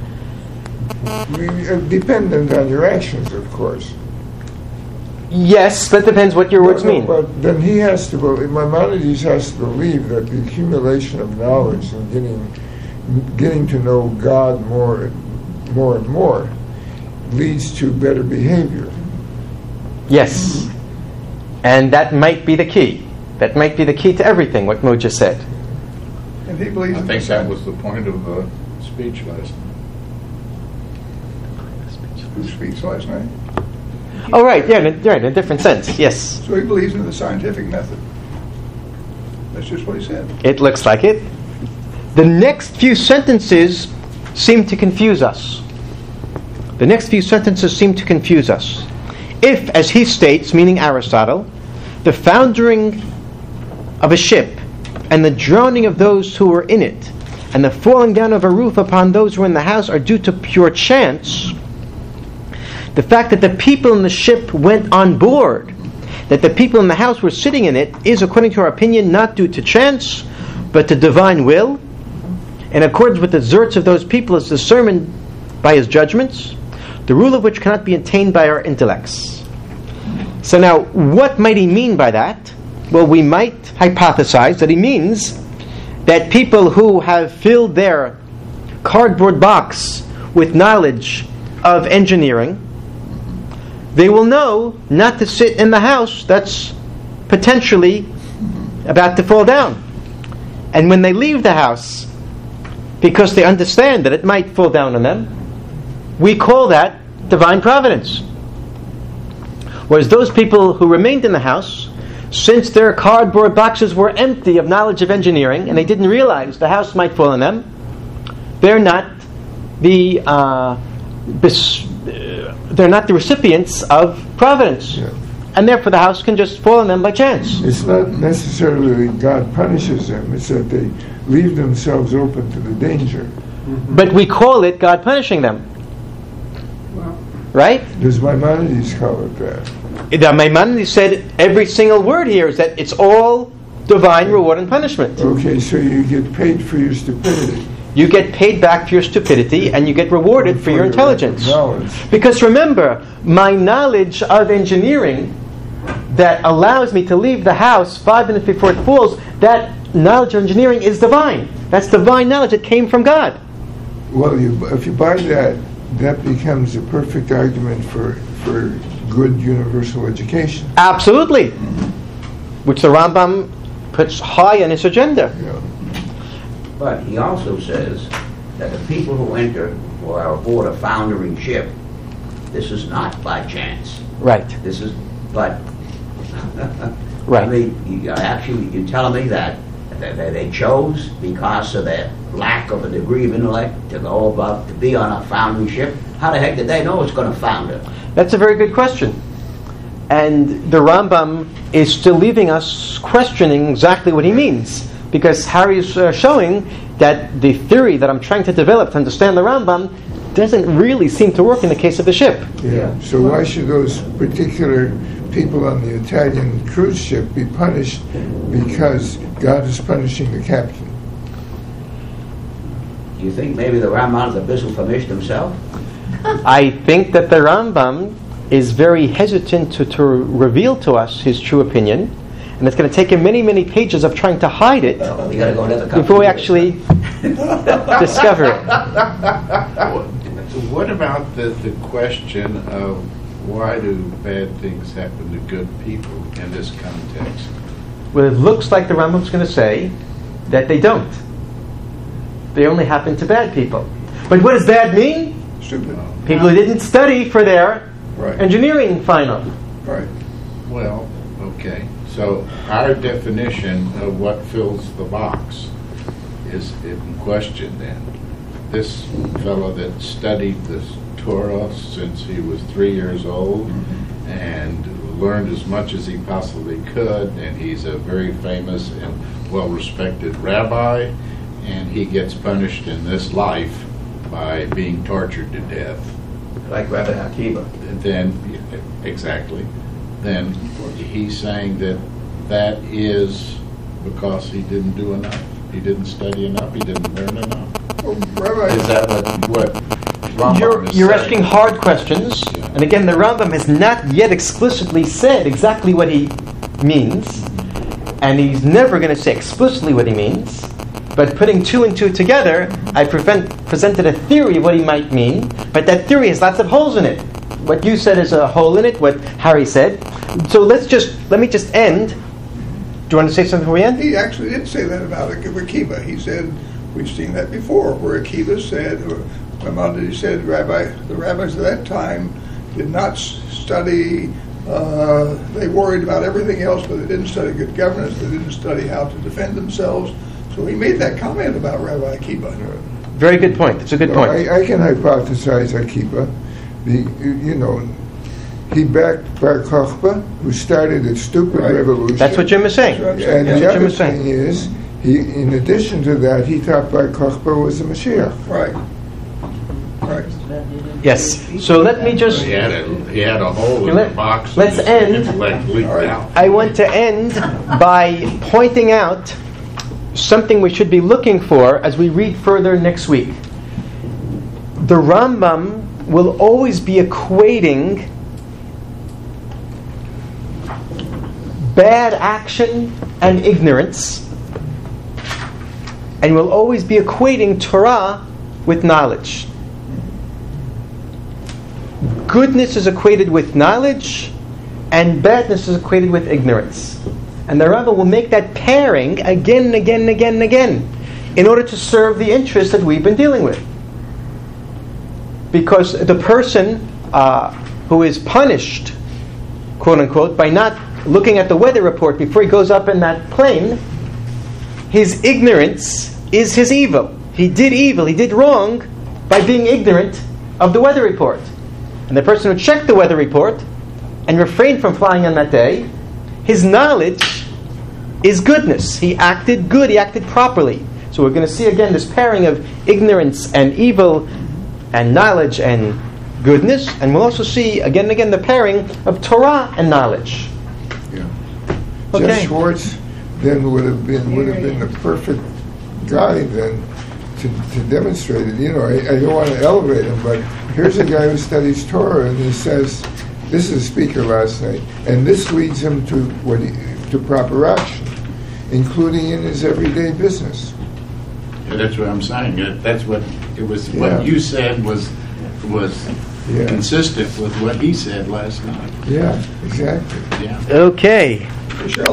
Dependent on your actions, of course. Yes, but it depends what your words mean. But then he has to believe, Maimonides has to believe that the accumulation of knowledge and getting to know God more and more leads to better behavior. Yes. And that might be the key. That might be the key to everything, what Mo just said. And he believes I think that was the point of the speech last night. Who speaks last night? Oh, right, yeah, in a different sense, yes. So he believes in the scientific method. That's just what he said. It looks like it. The next few sentences seem to confuse us. If, as he states, meaning Aristotle, the foundering of a ship and the drowning of those who were in it and the falling down of a roof upon those who were in the house are due to pure chance, the fact that the people in the ship went on board, that the people in the house were sitting in it, is, according to our opinion, not due to chance, but to divine will, in accordance with the zerts of those people as discerned by his judgments, the rule of which cannot be attained by our intellects. So now, what might he mean by that? Well, we might hypothesize that he means that people who have filled their cardboard box with knowledge of engineering, they will know not to sit in the house that's potentially about to fall down. And when they leave the house, because they understand that it might fall down on them, we call that divine providence. Whereas those people who remained in the house, since their cardboard boxes were empty of knowledge of engineering, and they didn't realize the house might fall on them, they're not the recipients of providence. Yeah. And therefore the house can just fall on them by chance. It's not necessarily that God punishes them, it's that they leave themselves open to the danger. Mm-hmm. But we call it God punishing them. Right? Does Maimonides call it that? The Maimonides said every single word here is that it's all divine reward and punishment. Okay, so you get paid for your stupidity. You get paid back for your stupidity and you get rewarded for your intelligence. Knowledge. Because remember, my knowledge of engineering that allows me to leave the house 5 minutes before it falls, that knowledge of engineering is divine. That's divine knowledge that came from God. Well, if you buy that, that becomes a perfect argument for good universal education. Absolutely. Which the Rambam puts high on his agenda. Yeah. But he also says that the people who enter or are aboard a foundering ship, this is not by chance. Right. This is, but right. I mean, you're telling me that they chose because of their lack of a degree of intellect to go about to be on a foundering ship. How the heck did they know it's going to founder? That's a very good question. And the Rambam is still leaving us questioning exactly what he means. Because Harry's showing that the theory that I'm trying to develop to understand the Rambam doesn't really seem to work in the case of the ship. Yeah. So why should those particular people on the Italian cruise ship be punished because God is punishing the captain? Do you think maybe the Rambam is a bissel vermischt himself? I think that the Rambam is very hesitant to reveal to us his true opinion, and it's going to take him many, many pages of trying to hide it We got to go another couple before we years. actually discover it. What about the question of why do bad things happen to good people in this context? Well, it looks like the Rambam's going to say that they don't. They only happen to bad people. But what does bad mean? Stupid. People who didn't study for their Right. engineering final. Right. Well, okay. So our definition of what fills the box is in question then. This fellow that studied the Torah since he was 3 years old and learned as much as he possibly could, and he's a very famous and well-respected rabbi, and he gets punished in this life by being tortured to death. Like Rabbi Akiva. Then, exactly, then he's saying that is because he didn't do enough. He didn't study enough. He didn't learn enough. Well, Rabbi, Is that what Rambam is You're saying? asking hard questions, Yeah. and again, the Rambam has not yet explicitly said exactly what he means, and he's never going to say explicitly what he means. But putting two and two together, I presented a theory of what he might mean, but that theory has lots of holes in it. What you said is a hole in it, what Harry said. So let me just end. Do you want to say something before we end? he actually did say that about Akiva. He said, we've seen that before, where Akiva said, or Maimonides said, the rabbis at that time did not study. They worried about everything else, but they didn't study good governance. They didn't study how to defend themselves. So he made that comment about Rabbi Akiva. Very good point. It's a good No, point. I can hypothesize Akiva. He backed Bar Kokhba, who started a stupid Right. revolution. That's what Jim is saying. That's And That's the what Jim other is saying. thing is, in addition to that, he thought Bar Kokhba was a Mashiach. Right. Right. Yes. So let me just... He had a hole in the box. Let's and end. his intellect leaked out. I want to end by pointing out something we should be looking for as we read further next week. The Rambam will always be equating bad action and ignorance, and will always be equating Torah with knowledge. Goodness is equated with knowledge, and badness is equated with ignorance. And the Rambam will make that pairing again and again and again and again in order to serve the interests that we've been dealing with. Because the person who is punished, quote unquote, by not looking at the weather report before he goes up in that plane, his ignorance is his evil. He did evil, he did wrong by being ignorant of the weather report. And the person who checked the weather report and refrained from flying on that day, his knowledge is goodness. He acted good, he acted properly. So we're going to see again this pairing of ignorance and evil and knowledge and goodness, and we'll also see again and again the pairing of Torah and knowledge. Yeah. Okay. Jeff Schwartz then would have been the perfect guy then to demonstrate it. I don't want to elevate him, but here's a guy who studies Torah and he says, this is a speaker last night, and this leads him to to proper action, including in his everyday business. Yeah, that's what I'm saying. That's what it was. Yeah. What you said was Yeah. consistent with what he said last night. Yeah, exactly. Yeah. Okay. Michelle,